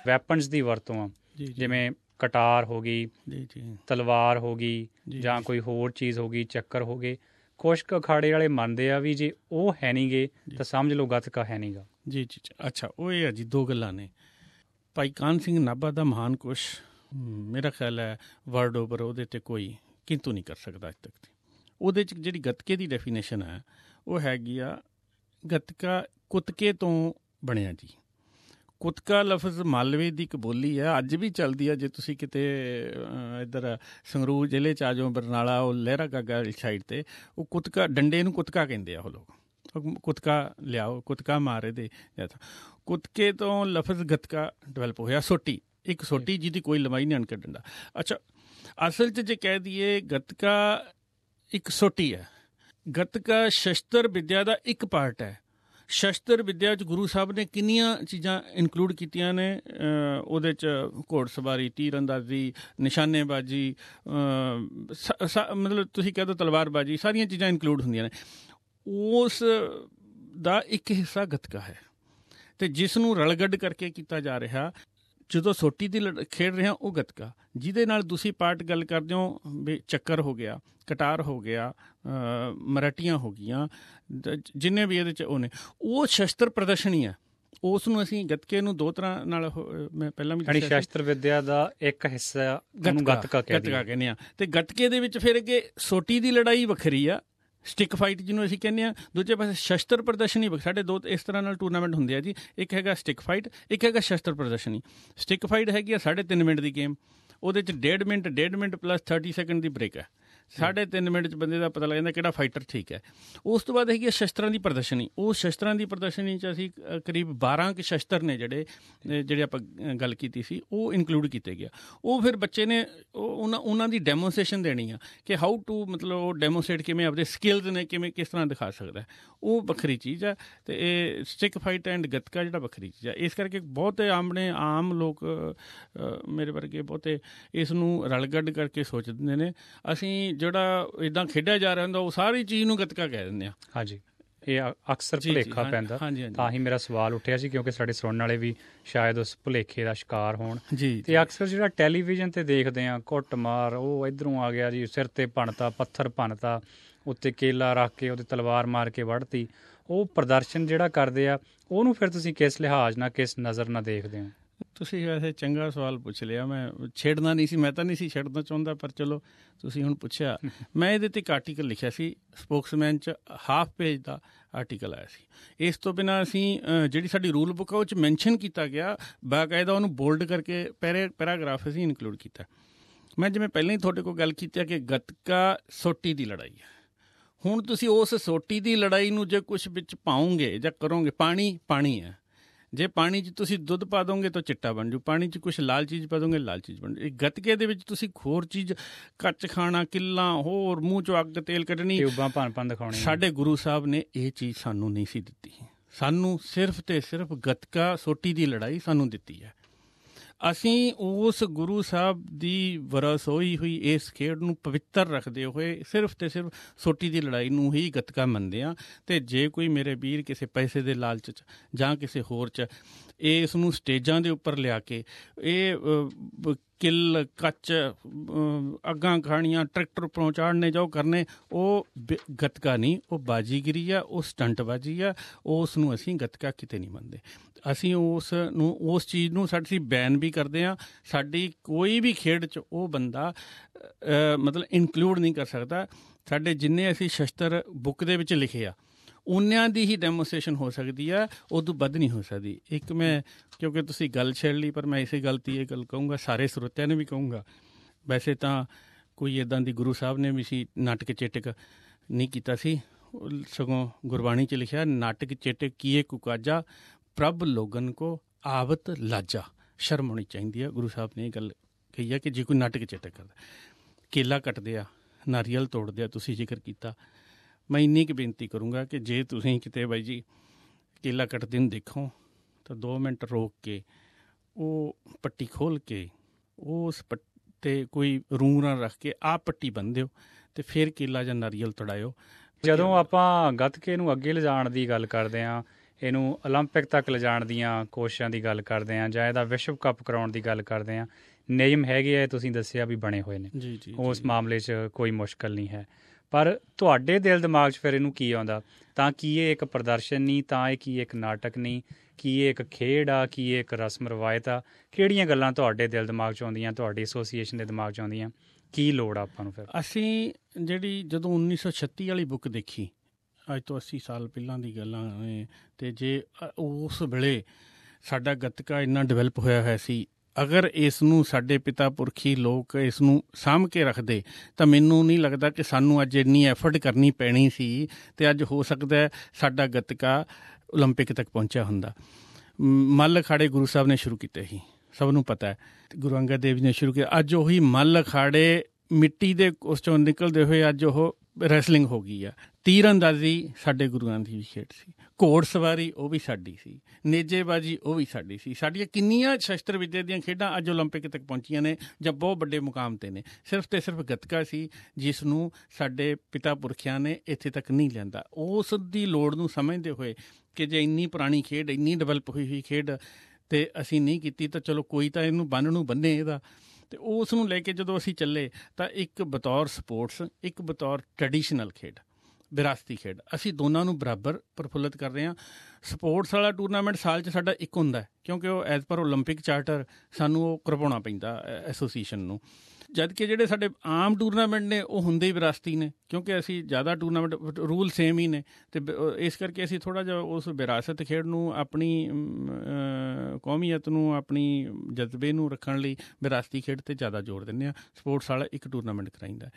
ਵੈਪਨਸ ਦੀ ਵਰਤੋਂ ਆ, ਜਿਵੇਂ ਕਟਾਰ ਹੋ ਗਈ, ਤਲਵਾਰ ਹੋ ਗਈ, ਜਾਂ ਕੋਈ ਹੋਰ ਚੀਜ਼ ਹੋ ਗਈ, ਚੱਕਰ ਹੋ ਗਏ। ਕੁਛ ਕੁ ਅਖਾੜੇ ਵਾਲੇ ਮੰਨਦੇ ਆ ਵੀ ਜੇ ਉਹ ਹੈ ਨਹੀਂ ਗੇ ਤਾਂ ਸਮਝ ਲਓ ਗੱਤਕਾ ਹੈ ਨਹੀਂ ਗਾ।
ਜੀ ਜੀ ਅੱਛਾ, ਉਹ ਇਹ ਆ ਜੀ, ਦੋ ਗੱਲਾਂ ਨੇ। ਭਾਈ ਕਾਹਨ ਸਿੰਘ ਨਾਭਾ ਦਾ ਮਹਾਨ ਕੁਸ਼, ਮੇਰਾ ਖਿਆਲ ਹੈ ਵਰਡ ਓਵਰ ਉਹਦੇ 'ਤੇ ਕੋਈ ਕਿੰਤੂ ਨਹੀਂ ਕਰ ਸਕਦਾ ਅੱਜ ਤੱਕ ਦੀ। ਉਹਦੇ 'ਚ ਜਿਹੜੀ ਗੱਤਕੇ ਦੀ ਡੈਫੀਨੇਸ਼ਨ ਹੈ ਉਹ ਹੈਗੀ ਆ, ਗੱਤਕਾ ਕੁਤਕੇ ਤੋਂ ਬਣਿਆ ਜੀ। ਕੁਤਕਾ ਲਫ਼ਜ਼ ਮਾਲਵੇ ਦੀ ਇੱਕ ਬੋਲੀ ਹੈ, ਅੱਜ ਵੀ ਚੱਲਦੀ ਹੈ। ਜੇ ਤੁਸੀਂ ਕਿਤੇ ਇੱਧਰ ਸੰਗਰੂਰ ਜ਼ਿਲ੍ਹੇ 'ਚ ਆ ਜਾਓ, ਬਰਨਾਲਾ, ਉਹ ਲਹਿਰਾ ਗਾਗਾ ਵਾਲੀ ਸਾਈਡ 'ਤੇ, ਉਹ ਕੁਤਕਾ, ਡੰਡੇ ਨੂੰ ਕੁਤਕਾ ਕਹਿੰਦੇ ਆ ਉਹ ਲੋਕ। ਕੁਤਕਾ ਲਿਆਓ, ਕੁਤਕਾ ਮਾਰੇ ਦੇ। ਕੁਤਕੇ ਤੋਂ ਲਫ਼ਜ਼ ਗੱਤਕਾ ਡਿਵੈਲਪ ਹੋਇਆ। ਸੋਟੀ, ਇੱਕ ਸੋਟੀ ਜਿਹਦੀ ਕੋਈ ਲੰਬਾਈ ਨਹੀਂ, ਅਣਕਾ ਡੰਡਾ। ਅੱਛਾ, ਅਸਲ 'ਚ ਜੇ ਕਹਿ ਦਈਏ ਗੱਤਕਾ ਇੱਕ ਸੋਟੀ ਹੈ। ਗੱਤਕਾ ਸ਼ਸਤਰ ਵਿੱਦਿਆ ਦਾ ਇੱਕ ਪਾਰਟ ਹੈ। ਸ਼ਸਤਰ ਵਿੱਦਿਆ 'ਚ ਗੁਰੂ ਸਾਹਿਬ ਨੇ ਕਿੰਨੀਆਂ ਚੀਜ਼ਾਂ ਇਨਕਲੂਡ ਕੀਤੀਆਂ ਨੇ, ਉਹਦੇ 'ਚ ਘੋੜਸਵਾਰੀ, ਤੀਰਅੰਦਾਜ਼ੀ, ਨਿਸ਼ਾਨੇਬਾਜ਼ੀ, ਮਤਲਬ ਤੁਸੀਂ ਕਹਿ ਦਿਓ ਤਲਵਾਰਬਾਜ਼ੀ, ਸਾਰੀਆਂ ਚੀਜ਼ਾਂ ਇਨਕਲੂਡ ਹੁੰਦੀਆਂ ਨੇ। ਉਸ ਦਾ ਇੱਕ ਹਿੱਸਾ ਗੱਤਕਾ ਹੈ, ਅਤੇ ਜਿਸ ਨੂੰ ਰਲਗੱਡ ਕਰਕੇ ਕੀਤਾ ਜਾ ਰਿਹਾ। ਜਦੋਂ ਸੋਟੀ ਦੀ ਖੇਡ ਰਿਹਾ ਉਹ ਗੱਤਕਾ, ਜਿਹਦੇ ਨਾਲ ਤੁਸੀਂ ਪਾਰਟ ਗੱਲ ਕਰਦੇ ਹੋ ਵੀ ਚੱਕਰ ਹੋ ਗਿਆ, ਕਟਾਰ ਹੋ ਗਿਆ, ਮਰਾਟੀਆਂ ਹੋ ਗਈਆਂ, ਜਿੰਨੇ ਵੀ ਇਹਦੇ 'ਚ ਉਹ ਨੇ, ਉਹ ਸ਼ਸਤਰ ਪ੍ਰਦਰਸ਼ਨੀ ਹੈ। ਉਸ ਨੂੰ ਅਸੀਂ ਗੱਤਕੇ ਨੂੰ ਦੋ ਤਰ੍ਹਾਂ ਨਾਲ, ਮੈਂ ਪਹਿਲਾਂ ਵੀ
ਸ਼ਸਤਰ ਵਿੱਦਿਆ ਦਾ ਇੱਕ ਹਿੱਸਾ ਗੱਤਕਾ
ਕਹਿੰਦੇ ਹਾਂ। ਅਤੇ ਗੱਤਕੇ ਦੇ ਵਿੱਚ ਫਿਰ ਅੱਗੇ ਸੋਟੀ ਦੀ ਲੜਾਈ ਵੱਖਰੀ ਆ, ਸਟਿਕ ਫਾਈਟ ਜਿਹਨੂੰ ਅਸੀਂ ਕਹਿੰਦੇ ਹਾਂ। ਦੂਜੇ ਪਾਸੇ ਸ਼ਸਤਰ ਪ੍ਰਦਰਸ਼ਨੀ, ਸਾਡੇ ਦੋ ਇਸ ਤਰ੍ਹਾਂ ਨਾਲ ਟੂਰਨਾਮੈਂਟ ਹੁੰਦੇ ਆ ਜੀ। ਇੱਕ ਹੈਗਾ ਸਟਿਕ ਫਾਈਟ, ਇੱਕ ਹੈਗਾ ਸ਼ਸਤਰ ਪ੍ਰਦਰਸ਼ਨੀ। ਸਟਿਕ ਫਾਈਟ ਹੈਗੀ ਆ 3.5 ਮਿੰਟ ਦੀ ਗੇਮ, ਉਹਦੇ 'ਚ 1.5 ਮਿੰਟ ਪਲੱਸ 30 ਸੈਕਿੰਡ ਦੀ ਬ੍ਰੇਕ ਹੈ। 3.5 ਮਿੰਟ 'ਚ ਬੰਦੇ ਦਾ ਪਤਾ ਲੱਗ ਜਾਂਦਾ ਕਿਹੜਾ ਫਾਈਟਰ ਠੀਕ ਹੈ। ਉਸ ਤੋਂ ਬਾਅਦ ਹੈਗੀ ਹੈ ਸ਼ਸਤਰਾਂ ਦੀ ਪ੍ਰਦਰਸ਼ਨੀ। ਉਹ ਸ਼ਸਤਰਾਂ ਦੀ ਪ੍ਰਦਰਸ਼ਨੀ 'ਚ ਅਸੀਂ ਕਰੀਬ 12 ਕੁ ਸ਼ਸਤਰ ਨੇ ਜਿਹੜੇ ਆਪਾਂ ਗੱਲ ਕੀਤੀ ਸੀ, ਉਹ ਇਨਕਲੂਡ ਕੀਤੇ ਗਿਆ। ਉਹ ਫਿਰ ਬੱਚੇ ਨੇ ਉਹਨਾਂ ਦੀ ਡੈਮੋਸਟ੍ਰੇਸ਼ਨ ਦੇਣੀ ਆ ਕਿ ਹਾਊ ਟੂ, ਮਤਲਬ ਉਹ ਡੈਮੋਸਟ੍ਰੇਟ ਕਿਵੇਂ ਆਪਦੇ ਸਕਿੱਲਸ ਨੇ ਕਿਸ ਤਰ੍ਹਾਂ ਦਿਖਾ ਸਕਦਾ, ਉਹ ਵੱਖਰੀ ਚੀਜ਼ ਆ। ਅਤੇ ਇਹ ਸਟਿਕ ਫਾਈਟ ਐਂਡ ਗੱਤਕਾ ਜਿਹੜਾ ਵੱਖਰੀ ਚੀਜ਼ ਆ। ਇਸ ਕਰਕੇ ਬਹੁਤੇ ਆਮ ਲੋਕ, ਮੇਰੇ ਵਰਗੇ ਬਹੁਤੇ, ਇਸ ਨੂੰ ਰਲਗੱਡ ਕਰਕੇ ਸੋਚ ਦਿੰਦੇ ਨੇ। ਅਸੀਂ ਜਿਹੜਾ ਇੱਦਾਂ ਖੇਡਿਆ ਜਾ ਰਿਹਾ ਹੁੰਦਾ, ਉਹ ਸਾਰੀ ਚੀਜ਼ ਨੂੰ ਗੱਤਕਾ ਕਹਿ ਦਿੰਦੇ ਹਾਂ।
ਹਾਂਜੀ, ਇਹ ਅਕਸਰ ਭੁਲੇਖਾ ਪੈਂਦਾ। ਤਾਂ ਹੀ ਮੇਰਾ ਸਵਾਲ ਉੱਠਿਆ ਸੀ, ਕਿਉਂਕਿ ਸਾਡੇ ਸੁਣਨ ਵਾਲੇ ਵੀ ਸ਼ਾਇਦ ਉਸ ਭੁਲੇਖੇ ਦਾ ਸ਼ਿਕਾਰ ਹੋਣ। ਤੇ ਅਕਸਰ ਜਿਹੜਾ ਟੈਲੀਵਿਜ਼ਨ ਤੇ ਦੇਖਦੇ ਹਾਂ, ਕੁੱਟਮਾਰ, ਉਹ ਇੱਧਰੋਂ ਆ ਗਿਆ ਜੀ, ਸਿਰ ਤੇ ਭੰਨਤਾ, ਪੱਥਰ ਭੰਨਤਾ, ਉੱਤੇ ਕੇਲਾ ਰੱਖ ਕੇ ਉਹਦੇ ਤਲਵਾਰ ਮਾਰ ਕੇ ਵੱਢਤੀ, ਉਹ ਪ੍ਰਦਰਸ਼ਨ ਜਿਹੜਾ ਕਰਦੇ ਆ, ਉਹਨੂੰ ਫਿਰ ਤੁਸੀਂ ਕਿਸ ਲਿਹਾਜ਼ ਨਾਲ, ਕਿਸ ਨਜ਼ਰ ਨਾਲ ਦੇਖਦੇ ਹੋ?
ਤੁਸੀਂ ਵੈਸੇ ਚੰਗਾ ਸਵਾਲ ਪੁੱਛ ਲਿਆ। ਮੈਂ ਛੇੜਨਾ ਨਹੀਂ ਸੀ, ਮੈਂ ਤਾਂ ਨਹੀਂ ਸੀ ਛੇੜਨਾ ਚਾਹੁੰਦਾ, ਪਰ ਚਲੋ ਤੁਸੀਂ ਹੁਣ ਪੁੱਛਿਆ। ਮੈਂ ਇਹਦੇ 'ਤੇ ਇੱਕ ਆਰਟੀਕਲ ਲਿਖਿਆ ਸੀ, ਸਪੋਕਸਮੈਨ 'ਚ ਹਾਫ ਪੇਜ ਦਾ ਆਰਟੀਕਲ ਆਇਆ ਸੀ। ਇਸ ਤੋਂ ਬਿਨਾਂ ਅਸੀਂ ਜਿਹੜੀ ਸਾਡੀ ਰੂਲ ਬੁੱਕ ਆ ਉਹ 'ਚ ਮੈਨਸ਼ਨ ਕੀਤਾ ਗਿਆ, ਬਾਕਾਇਦਾ ਉਹਨੂੰ ਬੋਲਡ ਕਰਕੇ ਪੈਰਾਗ੍ਰਾਫ ਅਸੀਂ ਇਨਕਲੂਡ ਕੀਤਾ। ਮੈਂ ਜਿਵੇਂ ਪਹਿਲਾਂ ਹੀ ਤੁਹਾਡੇ ਕੋਲ ਗੱਲ ਕੀਤੀ ਕਿ ਗੱਤਕਾ ਸੋਟੀ ਦੀ ਲੜਾਈ ਹੈ। ਹੁਣ ਤੁਸੀਂ ਉਸ ਸੋਟੀ ਦੀ ਲੜਾਈ ਨੂੰ ਜੇ ਕੁਛ ਵਿੱਚ ਪਾਓਗੇ ਜਾਂ ਕਰੋਗੇ, ਪਾਣੀ ਹੈ, ਜੇ ਪਾਣੀ 'ਚ ਤੁਸੀਂ ਦੁੱਧ ਪਾ ਦੋਗੇ ਤਾਂ ਚਿੱਟਾ ਬਣ ਜੂ, ਪਾਣੀ 'ਚ ਕੁਛ ਲਾਲ ਚੀਜ਼ ਪਾ ਦੋਗੇ ਲਾਲ ਚੀਜ਼ ਬਣ ਜੂ। ਗੱਤਕੇ ਦੇ ਵਿੱਚ ਤੁਸੀਂ ਹੋਰ ਚੀਜ਼, ਕੱਚ ਖਾਣਾ, ਕਿੱਲਾਂ, ਹੋਰ ਮੂੰਹ 'ਚੋਂ ਅੱਗ ਤੇਲ ਕੱਢਣੀ,
ਭੰਨ ਦਿਖਾਉਣੀ। ਸਾਡੇ
ਗੁਰੂ ਸਾਹਿਬ ਨੇ ਇਹ ਚੀਜ਼ ਸਾਨੂੰ ਨਹੀਂ ਸੀ ਦਿੱਤੀ। ਸਾਨੂੰ ਸਿਰਫ ਤੇ ਸਿਰਫ ਗੱਤਕਾ ਸੋਟੀ ਦੀ ਲੜਾਈ ਸਾਨੂੰ ਦਿੱਤੀ ਹੈ। ਅਸੀਂ ਉਸ ਗੁਰੂ ਸਾਹਿਬ ਦੀ ਵਰਸੋਈ ਹੋਈ ਇਸ ਖੇਡ ਨੂੰ ਪਵਿੱਤਰ ਰੱਖਦੇ ਹੋਏ ਸਿਰਫ ਤੇ ਸਿਰਫ ਸੋਟੀ ਦੀ ਲੜਾਈ ਨੂੰ ਹੀ ਗੱਤਕਾ ਮੰਨਦੇ ਹਾਂ। ਅਤੇ ਜੇ ਕੋਈ ਮੇਰੇ ਵੀਰ ਕਿਸੇ ਪੈਸੇ ਦੇ ਲਾਲਚ 'ਚ ਜਾਂ ਕਿਸੇ ਹੋਰ 'ਚ ਇਸ ਨੂੰ ਸਟੇਜਾਂ ਦੇ ਉੱਪਰ ਲਿਆ ਕੇ ਇਹ ਕਿੱਲ, ਕੱਚ, ਅੱਗਾਂ ਖਾਣੀਆਂ, ਟਰੈਕਟਰ ਉੱਪਰੋਂ ਚਾੜਨੇ, ਜੋ ਕਰਨੇ, ਉਹ ਗੱਤਕਾ ਨਹੀਂ, ਉਹ ਬਾਜੀਗਰੀ ਆ, ਉਹ ਸਟੰਟਬਾਜ਼ੀ ਆ। ਉਸ ਨੂੰ ਅਸੀਂ ਗੱਤਕਾ ਕਿਤੇ ਨਹੀਂ ਮੰਨਦੇ। ਅਸੀਂ ਉਸ ਚੀਜ਼ ਨੂੰ ਅਸੀਂ ਬੈਨ ਵੀ ਕਰਦੇ ਹਾਂ। ਸਾਡੀ ਕੋਈ ਵੀ ਖੇਡ 'ਚ ਉਹ ਬੰਦਾ ਮਤਲਬ ਇਨਕਲੂਡ ਨਹੀਂ ਕਰ ਸਕਦਾ। ਸਾਡੇ ਜਿੰਨੇ ਅਸੀਂ ਸ਼ਸਤਰ ਬੁੱਕ ਦੇ ਵਿੱਚ ਲਿਖੇ ਆ, ਉਹਨਾਂ ਦੀ ਹੀ ਡੈਮੋਸਟ੍ਰੇਸ਼ਨ ਹੋ ਸਕਦੀ ਆ, ਉਦੋਂ ਵੱਧ ਨਹੀਂ ਹੋ ਸਕਦੀ। ਇੱਕ ਮੈਂ, ਕਿਉਂਕਿ ਤੁਸੀਂ ਗੱਲ ਛੇੜ ਲਈ, ਪਰ ਮੈਂ ਇਸੇ ਗੱਲ 'ਤੇ ਇਹ ਗੱਲ ਕਹੂੰਗਾ, ਸਾਰੇ ਸਰੋਤਿਆਂ ਨੂੰ ਵੀ ਕਹੂੰਗਾ। ਵੈਸੇ ਤਾਂ ਕੋਈ ਇੱਦਾਂ ਦੀ ਗੁਰੂ ਸਾਹਿਬ ਨੇ ਵੀ ਸੀ ਨਾਟਕ ਚੇਟਕ ਨਹੀਂ ਕੀਤਾ ਸੀ, ਸਗੋਂ ਗੁਰਬਾਣੀ 'ਚ ਲਿਖਿਆ, ਨਾਟਕ ਚੇਟਕ ਕੀਏ ਕੁਕਾਜਾ, ਪ੍ਰਭ ਲੋਗਨ ਕੋ ਆਵਤ ਲਾਜਾ। ਸ਼ਰਮ ਹੋਣੀ ਚਾਹੀਦੀ ਆ। ਗੁਰੂ ਸਾਹਿਬ ਨੇ ਇਹ ਗੱਲ ਕਹੀ ਆ ਕਿ ਜੇ ਕੋਈ ਨਾਟਕ ਚੇਟਕ ਕਰਦਾ, ਕੇਲਾ ਕੱਟਦੇ ਆ, ਨਾਰੀਅਲ ਤੋੜਦੇ ਆ, ਤੁਸੀਂ ਜ਼ਿਕਰ ਕੀਤਾ। ਮੈਂ ਇੰਨੀ ਕੁ ਬੇਨਤੀ ਕਰੂੰਗਾ ਕਿ ਜੇ ਤੁਸੀਂ ਕਿਤੇ ਬਾਈ ਜੀ ਕੇਲਾ ਕੱਟਦੇ ਨੂੰ ਦੇਖੋ ਤਾਂ 2 ਮਿੰਟ ਰੋਕ ਕੇ ਉਹ ਪੱਟੀ ਖੋਲ੍ਹ ਕੇ ਉਸ ਪੱਤੇ ਕੋਈ ਰੂੰਗਰਾਂ ਰੱਖ ਕੇ ਆਹ ਪੱਟੀ ਬੰਨ੍ਹ ਦਿਓ ਅਤੇ ਫਿਰ ਕੇਲਾ ਜਾਂ ਨਾਰੀਅਲ ਤੋੜਾਇਓ।
ਜਦੋਂ ਆਪਾਂ ਗੱਤਕੇ ਨੂੰ ਅੱਗੇ ਲਿਜਾਣ ਦੀ ਗੱਲ ਕਰਦੇ ਹਾਂ, ਇਹਨੂੰ ਓਲੰਪਿਕ ਤੱਕ ਲਿਜਾਣ ਦੀਆਂ ਕੋਸ਼ਿਸ਼ਾਂ ਦੀ ਗੱਲ ਕਰਦੇ ਹਾਂ ਜਾਂ ਇਹਦਾ ਵਿਸ਼ਵ ਕੱਪ ਕਰਾਉਣ ਦੀ ਗੱਲ ਕਰਦੇ ਹਾਂ, ਨਿਯਮ ਹੈਗੇ ਆ, ਤੁਸੀਂ ਦੱਸਿਆ ਵੀ ਬਣੇ ਹੋਏ ਨੇ, ਉਸ ਮਾਮਲੇ 'ਚ ਕੋਈ ਮੁਸ਼ਕਲ ਨਹੀਂ ਹੈ। ਪਰ ਤੁਹਾਡੇ ਦਿਲ ਦਿਮਾਗ 'ਚ ਫਿਰ ਇਹਨੂੰ ਕੀ ਆਉਂਦਾ, ਤਾਂ ਕੀ ਇਹ ਇੱਕ ਪ੍ਰਦਰਸ਼ਨ ਨਹੀਂ, ਤਾਂ ਇਹ ਕੀ ਇੱਕ ਨਾਟਕ ਨਹੀਂ, ਕੀ ਇਹ ਇੱਕ ਖੇਡ ਆ, ਕੀ ਇਹ ਇੱਕ ਰਸਮ ਰਵਾਇਤ ਆ? ਕਿਹੜੀਆਂ ਗੱਲਾਂ ਤੁਹਾਡੇ ਦਿਲ ਦਿਮਾਗ 'ਚ ਆਉਂਦੀਆਂ, ਤੁਹਾਡੀ ਐਸੋਸੀਏਸ਼ਨ ਦੇ ਦਿਮਾਗ 'ਚ ਆਉਂਦੀਆਂ, ਕੀ ਲੋੜ ਆ ਆਪਾਂ ਨੂੰ? ਫਿਰ ਅਸੀਂ
ਜਿਹੜੀ ਜਦੋਂ 1936 ਵਾਲੀ ਬੁੱਕ ਦੇਖੀ, ਅੱਜ ਤੋਂ 80 ਸਾਲ ਪਹਿਲਾਂ ਦੀ ਗੱਲਾਂ ਨੇ, ਅਤੇ ਜੇ ਉਸ ਵੇਲੇ ਸਾਡਾ ਗੱਤਕਾ ਇੰਨਾ ਡਿਵੈਲਪ ਹੋਇਆ ਸੀ, ਅਗਰ ਇਸ ਨੂੰ ਸਾਡੇ ਪਿਤਾ ਪੁਰਖੀ ਲੋਕ ਇਸ ਨੂੰ ਸਾਂਭ ਕੇ ਰੱਖਦੇ ਤਾਂ ਮੈਨੂੰ ਨਹੀਂ ਲੱਗਦਾ ਕਿ ਸਾਨੂੰ ਅੱਜ ਇੰਨੀ ਐਫਰਟ ਕਰਨੀ ਪੈਣੀ ਸੀ, ਅਤੇ ਅੱਜ ਹੋ ਸਕਦਾ ਸਾਡਾ ਗੱਤਕਾ ਓਲੰਪਿਕ ਤੱਕ ਪਹੁੰਚਿਆ ਹੁੰਦਾ। ਮੱਲ ਅਖਾੜੇ ਗੁਰੂ ਸਾਹਿਬ ਨੇ ਸ਼ੁਰੂ ਕੀਤੇ ਸੀ, ਸਭ ਨੂੰ ਪਤਾ ਹੈ, ਗੁਰੂ ਅੰਗਦ ਦੇਵ ਜੀ ਨੇ ਸ਼ੁਰੂ ਕੀਤਾ। ਅੱਜ ਉਹੀ ਮੱਲ ਅਖਾੜੇ ਮਿੱਟੀ ਦੇ ਉਸ 'ਚੋਂ ਨਿਕਲਦੇ ਹੋਏ ਅੱਜ ਉਹ ਰੈਸਲਿੰਗ ਹੋ ਗਈ ਆ। ਤੀਰ ਅੰਦਾਜ਼ੀ ਸਾਡੇ ਗੁਰੂਆਂ ਦੀ ਵੀ ਖੇਡ ਸੀ, ਘੋੜ ਸਵਾਰੀ ਉਹ ਵੀ ਸਾਡੀ ਸੀ, ਨੇਜੇਬਾਜ਼ੀ ਉਹ ਵੀ ਸਾਡੀ ਸੀ। ਸਾਡੀਆਂ ਕਿੰਨੀਆਂ ਸ਼ਸਤਰ ਵਿੱਦਿਆ ਦੀਆਂ ਖੇਡਾਂ ਅੱਜ ਓਲੰਪਿਕ ਤੱਕ ਪਹੁੰਚੀਆਂ ਨੇ ਜਾਂ ਬਹੁਤ ਵੱਡੇ ਮੁਕਾਮ 'ਤੇ ਨੇ। ਸਿਰਫ ਅਤੇ ਸਿਰਫ ਗੱਤਕਾ ਸੀ ਜਿਸ ਨੂੰ ਸਾਡੇ ਪਿਤਾ ਪੁਰਖਿਆਂ ਨੇ ਇੱਥੇ ਤੱਕ ਨਹੀਂ ਲਿਆਂਦਾ। ਉਸ ਦੀ ਲੋੜ ਨੂੰ ਸਮਝਦੇ ਹੋਏ ਕਿ ਜੇ ਇੰਨੀ ਪੁਰਾਣੀ ਖੇਡ, ਇੰਨੀ ਡਿਵੈਲਪ ਹੋਈ ਖੇਡ ਅਤੇ ਅਸੀਂ ਨਹੀਂ ਕੀਤੀ ਤਾਂ ਚਲੋ ਕੋਈ ਤਾਂ ਇਹਨੂੰ ਬੰਨ੍ਹ ਨੂੰ ਬੰਨੇ ਇਹਦਾ। ਅਤੇ ਉਸ ਨੂੰ ਲੈ ਕੇ ਜਦੋਂ ਅਸੀਂ ਚੱਲੇ ਤਾਂ ਇੱਕ ਬਤੌਰ ਸਪੋਰਟਸ, ਇੱਕ ਬਤੌਰ ਟਰੈਡੀਸ਼ਨਲ ਖੇਡ, ਵਿਰਾਸਤੀ ਖੇਡ, ਅਸੀਂ ਦੋਨਾਂ ਨੂੰ ਬਰਾਬਰ ਪ੍ਰਫੁੱਲਿਤ ਕਰ ਰਹੇ ਹਾਂ। ਸਪੋਰਟਸ ਵਾਲਾ ਟੂਰਨਾਮੈਂਟ ਸਾਲ 'ਚ ਸਾਡਾ ਇੱਕ ਹੁੰਦਾ, ਕਿਉਂਕਿ ਉਹ ਐਜ਼ ਪਰ ਓਲੰਪਿਕ ਚਾਰਟਰ ਸਾਨੂੰ ਉਹ ਕਰਵਾਉਣਾ ਪੈਂਦਾ ਐਸੋਸੀਏਸ਼ਨ ਨੂੰ। ਜਦ ਕਿ ਜਿਹੜੇ ਸਾਡੇ ਆਮ ਟੂਰਨਾਮੈਂਟ ਨੇ ਉਹ ਹੁੰਦੇ ਹੀ ਵਿਰਾਸਤੀ ਨੇ, ਕਿਉਂਕਿ ਅਸੀਂ ਜ਼ਿਆਦਾ ਟੂਰਨਾਮੈਂਟ ਰੂਲ ਸੇਮ ਹੀ ਨੇ, ਅਤੇ ਇਸ ਕਰਕੇ ਅਸੀਂ ਥੋੜ੍ਹਾ ਜਿਹਾ ਉਸ ਵਿਰਾਸਤ ਖੇਡ ਨੂੰ, ਆਪਣੀ ਕੌਮੀਅਤ ਨੂੰ, ਆਪਣੀ ਜਜ਼ਬੇ ਨੂੰ ਰੱਖਣ ਲਈ ਵਿਰਾਸਤੀ ਖੇਡ 'ਤੇ ਜ਼ਿਆਦਾ ਜ਼ੋਰ ਦਿੰਦੇ ਹਾਂ। ਸਪੋਰਟਸ ਵਾਲਾ ਇੱਕ ਟੂਰਨਾਮੈਂਟ ਕਰਾਈਦਾ।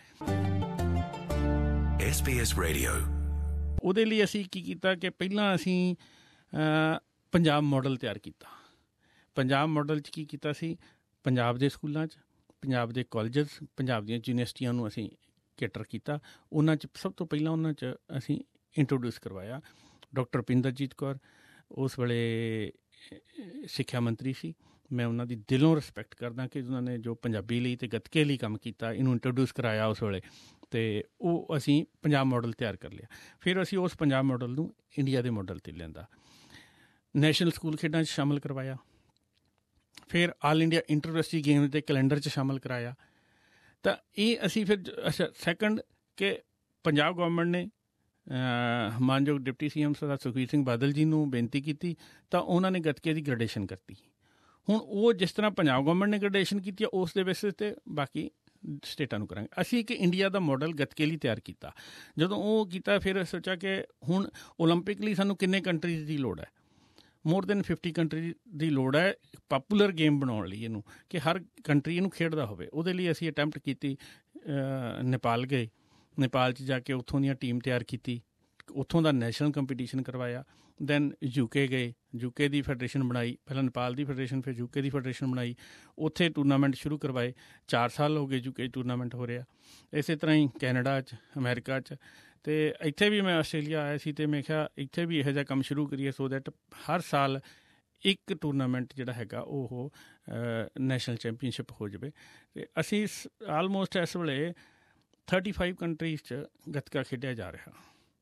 SBS Radio
ਉਹਦੇ ਲਈ ਅਸੀਂ ਕੀ ਕੀਤਾ ਕਿ ਪਹਿਲਾਂ ਅਸੀਂ ਪੰਜਾਬ ਮਾਡਲ ਤਿਆਰ ਕੀਤਾ। ਪੰਜਾਬ ਮਾਡਲ 'ਚ ਕੀ ਕੀਤਾ ਸੀ, ਪੰਜਾਬ ਦੇ ਸਕੂਲਾਂ 'ਚ, ਪੰਜਾਬ ਦੇ ਕਾਲਜਸ, ਪੰਜਾਬ ਦੀਆਂ ਯੂਨੀਵਰਸਿਟੀਆਂ ਨੂੰ ਅਸੀਂ ਕੇਟਰ ਕੀਤਾ। ਉਹਨਾਂ 'ਚ ਸਭ ਤੋਂ ਪਹਿਲਾਂ ਉਹਨਾਂ 'ਚ ਅਸੀਂ ਇੰਟਰੋਡਿਊਸ ਕਰਵਾਇਆ ਡਾਕਟਰ ਰੁਪਿੰਦਰਜੀਤ ਕੌਰ, ਉਸ ਵੇਲੇ ਸਿੱਖਿਆ ਮੰਤਰੀ ਸੀ। ਮੈਂ ਉਹਨਾਂ ਦੀ ਦਿਲੋਂ ਰਿਸਪੈਕਟ ਕਰਦਾ ਕਿ ਉਹਨਾਂ ਨੇ ਜੋ ਪੰਜਾਬੀ ਲਈ ਅਤੇ ਗੱਤਕੇ ਲਈ ਕੰਮ ਕੀਤਾ, ਇਹਨੂੰ ਇੰਟਰੋਡਿਊਸ ਕਰਾਇਆ ਉਸ ਵੇਲੇ, ਅਤੇ ਉਹ ਅਸੀਂ ਪੰਜਾਬ ਮਾਡਲ ਤਿਆਰ ਕਰ ਲਿਆ। ਫਿਰ ਅਸੀਂ ਉਸ ਪੰਜਾਬ ਮਾਡਲ ਨੂੰ ਇੰਡੀਆ ਦੇ ਮਾਡਲ 'ਤੇ ਲਿਆਂਦਾ, ਨੈਸ਼ਨਲ ਸਕੂਲ ਖੇਡਾਂ 'ਚ ਸ਼ਾਮਲ ਕਰਵਾਇਆ, ਫਿਰ all India inter university game ਦੇ ਕੈਲੰਡਰ 'ਚ ਸ਼ਾਮਲ ਕਰਾਇਆ। ਤਾਂ ਇਹ ਅਸੀਂ ਫਿਰ ਸੈਕੰਡ ਕਿ ਪੰਜਾਬ ਗੌਰਮੈਂਟ ਨੇ ਮਾਨਯੋਗ ਡਿਪਟੀ CM ਸਰਦਾਰ ਸੁਖਬੀਰ ਸਿੰਘ ਬਾਦਲ ਜੀ ਨੂੰ ਬੇਨਤੀ ਕੀਤੀ ਤਾਂ ਉਹਨਾਂ ਨੇ ਗੱਤਕੇ ਦੀ ਗ੍ਰੈਡੇਸ਼ਨ ਕਰਤੀ। ਹੁਣ ਉਹ ਜਿਸ ਤਰ੍ਹਾਂ ਪੰਜਾਬ ਗੌਰਮੈਂਟ ਨੇ ਗ੍ਰੈਡੇਸ਼ਨ ਕੀਤੀ ਉਸ ਦੇ ਬੇਸਿਸ 'ਤੇ ਬਾਕੀ ਸਟੇਟਾਂ ਨੂੰ ਕਰਾਂਗੇ। ਅਸੀਂ ਇੱਕ ਇੰਡੀਆ ਦਾ ਮਾਡਲ ਗੱਤਕੇ ਲਈ ਤਿਆਰ ਕੀਤਾ। ਜਦੋਂ ਉਹ ਕੀਤਾ ਫਿਰ ਸੋਚਿਆ ਕਿ ਹੁਣ ਓਲੰਪਿਕ ਲਈ ਸਾਨੂੰ ਕਿੰਨੇ ਕੰਟਰੀਜ਼ ਦੀ ਲੋੜ ਹੈ। ਮੋਰ ਦੈਨ 50 ਕੰਟਰੀ ਦੀ ਲੋੜ ਹੈ ਪਾਪੂਲਰ ਗੇਮ ਬਣਾਉਣ ਲਈ, ਇਹਨੂੰ ਕਿ ਹਰ ਕੰਟਰੀ ਇਹਨੂੰ ਖੇਡਦਾ ਹੋਵੇ। ਉਹਦੇ ਲਈ ਅਸੀਂ ਅਟੈਂਪਟ ਕੀਤੀ, ਨੇਪਾਲ ਗਏ, ਨੇਪਾਲ 'ਚ ਜਾ ਕੇ ਉੱਥੋਂ ਦੀਆਂ ਟੀਮ ਤਿਆਰ ਕੀਤੀ, ਉੱਥੋਂ ਦਾ ਨੈਸ਼ਨਲ ਕੰਪੀਟੀਸ਼ਨ ਕਰਵਾਇਆ। ਦੈਨ UK ਗਏ, UK ਦੀ ਫੈਡਰੇਸ਼ਨ ਬਣਾਈ, ਪਹਿਲਾਂ ਨੇਪਾਲ ਦੀ ਫੈਡਰੇਸ਼ਨ, ਫਿਰ UK ਦੀ ਫੈਡਰੇਸ਼ਨ ਬਣਾਈ, ਉੱਥੇ ਟੂਰਨਾਮੈਂਟ ਸ਼ੁਰੂ ਕਰਵਾਏ। 4 ਸਾਲ ਹੋ ਗਏ UK 'ਚ ਟੂਰਨਾਮੈਂਟ ਹੋ ਰਿਹਾ। ਇਸੇ ਤਰ੍ਹਾਂ ਹੀ ਕੈਨੇਡਾ 'ਚ, ਅਮਰੀਕਾ 'ਚ, ਅਤੇ ਇੱਥੇ ਵੀ ਮੈਂ ਆਸਟ੍ਰੇਲੀਆ ਆਇਆ ਸੀ ਅਤੇ ਮੈਂ ਕਿਹਾ ਇੱਥੇ ਵੀ ਇਹੋ ਜਿਹਾ ਕੰਮ ਸ਼ੁਰੂ ਕਰੀਏ ਸੋ ਦੈਟ ਹਰ ਸਾਲ ਇੱਕ ਟੂਰਨਾਮੈਂਟ ਜਿਹੜਾ ਹੈਗਾ ਉਹ ਨੈਸ਼ਨਲ ਚੈਂਪੀਅਨਸ਼ਿਪ ਹੋ ਜਾਵੇ। ਅਤੇ ਅਸੀਂ ਆਲਮੋਸਟ ਇਸ ਵੇਲੇ 35 ਕੰਟਰੀਜ਼ 'ਚ ਗੱਤਕਾ ਖੇਡਿਆ ਜਾ ਰਿਹਾ।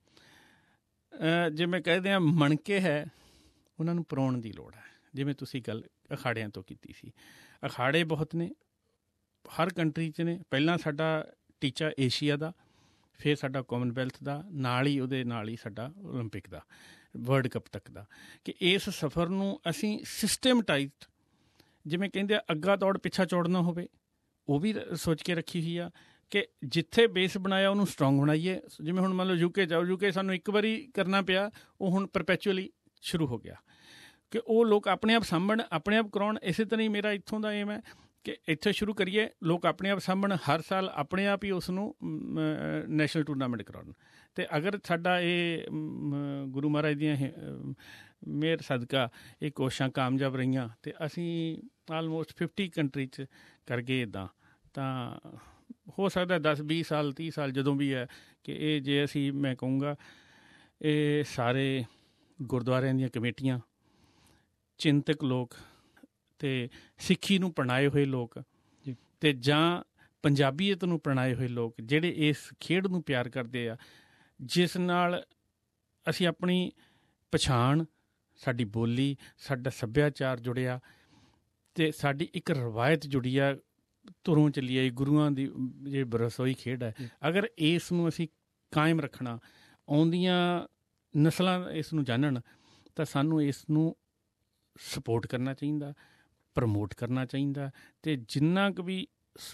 ਜਿਵੇਂ ਕਹਿੰਦੇ ਹਾਂ ਮਣਕੇ ਹੈ, ਉਹਨਾਂ ਨੂੰ ਪਰਾਉਣ ਦੀ ਲੋੜ ਹੈ। ਜਿਵੇਂ ਤੁਸੀਂ ਗੱਲ ਅਖਾੜਿਆਂ ਤੋਂ ਕੀਤੀ ਸੀ, ਅਖਾੜੇ ਬਹੁਤ ਨੇ ਹਰ ਕੰਟਰੀ 'ਚ ਨੇ। ਪਹਿਲਾਂ ਸਾਡਾ ਟੀਚਾ ਏਸ਼ੀਆ ਦਾ, ਫਿਰ ਸਾਡਾ ਕਾਮਨਵੈਲਥ ਦਾ, ਨਾਲ ਹੀ ਉਹਦੇ ਨਾਲ ਹੀ ਸਾਡਾ ਓਲੰਪਿਕ ਦਾ, ਵਰਲਡ ਕੱਪ ਤੱਕ ਦਾ, ਕਿ ਇਸ ਸਫ਼ਰ ਨੂੰ ਅਸੀਂ ਸਿਸਟਮਟਾਈਜ਼ਡ, ਜਿਵੇਂ ਕਹਿੰਦੇ ਆ ਅੱਗਾ ਦੌੜ ਪਿੱਛਾ ਚੌੜ ਨਾ ਹੋਵੇ, ਉਹ ਵੀ ਸੋਚ ਕੇ ਰੱਖੀ ਹੋਈ ਆ ਕਿ ਜਿੱਥੇ ਬੇਸ ਬਣਾਇਆ ਉਹਨੂੰ ਸਟਰੋਂਗ ਬਣਾਈਏ। ਜਿਵੇਂ ਹੁਣ ਮੰਨ ਲਓ UK ਜਾਓ, UK ਸਾਨੂੰ ਇੱਕ ਵਾਰੀ ਕਰਨਾ ਪਿਆ, ਉਹ ਹੁਣ ਪਰਪੈਚੁਅਲੀ ਸ਼ੁਰੂ ਹੋ ਗਿਆ ਕਿ ਉਹ ਲੋਕ ਆਪਣੇ ਆਪ ਸਾਂਭਣ, ਆਪਣੇ ਆਪ ਕਰਾਉਣ। ਇਸੇ ਤਰ੍ਹਾਂ ਹੀ ਮੇਰਾ ਇੱਥੋਂ ਦਾ ਏਮ ਹੈ ਕਿ ਇੱਥੇ ਸ਼ੁਰੂ ਕਰੀਏ, ਲੋਕ ਆਪਣੇ ਆਪ ਸਾਂਭਣ, ਹਰ ਸਾਲ ਆਪਣੇ ਆਪ ਹੀ ਉਸ ਨੂੰ ਨੈਸ਼ਨਲ ਟੂਰਨਾਮੈਂਟ ਕਰਾਉਣ। ਅਤੇ ਅਗਰ ਸਾਡਾ ਇਹ ਗੁਰੂ ਮਹਾਰਾਜ ਦੀਆਂ ਮਿਹਰ ਸਦਕਾ ਇਹ ਕੋਸ਼ਿਸ਼ਾਂ ਕਾਮਯਾਬ ਰਹੀਆਂ ਅਤੇ ਅਸੀਂ ਆਲਮੋਸਟ 50 ਕੰਟਰੀ 'ਚ ਕਰ ਗਏ ਇੱਦਾਂ, ਤਾਂ ਹੋ ਸਕਦਾ 10, 20 ਸਾਲ, 30 ਸਾਲ ਜਦੋਂ ਵੀ ਹੈ ਕਿ ਇਹ ਜੇ ਅਸੀਂ, ਮੈਂ ਕਹੂੰਗਾ ਇਹ ਸਾਰੇ ਗੁਰਦੁਆਰਿਆਂ ਦੀਆਂ ਕਮੇਟੀਆਂ, ਚਿੰਤਕ ਲੋਕ ਅਤੇ ਸਿੱਖੀ ਨੂੰ ਅਪਣਾਏ ਹੋਏ ਲੋਕ ਅਤੇ ਜਾਂ ਪੰਜਾਬੀਅਤ ਨੂੰ ਅਪਣਾਏ ਹੋਏ ਲੋਕ ਜਿਹੜੇ ਇਸ ਖੇਡ ਨੂੰ ਪਿਆਰ ਕਰਦੇ ਆ, ਜਿਸ ਨਾਲ ਅਸੀਂ ਆਪਣੀ ਪਛਾਣ, ਸਾਡੀ ਬੋਲੀ, ਸਾਡਾ ਸੱਭਿਆਚਾਰ ਜੁੜਿਆ ਅਤੇ ਸਾਡੀ ਇੱਕ ਰਵਾਇਤ ਜੁੜੀ ਆ, ਧੁਰੋਂ ਚੱਲੀ ਆਈ ਗੁਰੂਆਂ ਦੀ ਜਿਹੜੀ ਬਰਸੋਈ ਖੇਡ ਹੈ। ਅਗਰ ਇਸ ਨੂੰ ਅਸੀਂ ਕਾਇਮ ਰੱਖਣਾ, ਆਉਂਦੀਆਂ ਨਸਲਾਂ ਇਸ ਨੂੰ ਜਾਣਨ, ਤਾਂ ਸਾਨੂੰ ਇਸ ਨੂੰ ਸਪੋਰਟ ਕਰਨਾ ਚਾਹੀਦਾ, ਪ੍ਰਮੋਟ ਕਰਨਾ ਚਾਹੀਦਾ। ਅਤੇ ਜਿੰਨਾ ਕੁ ਵੀ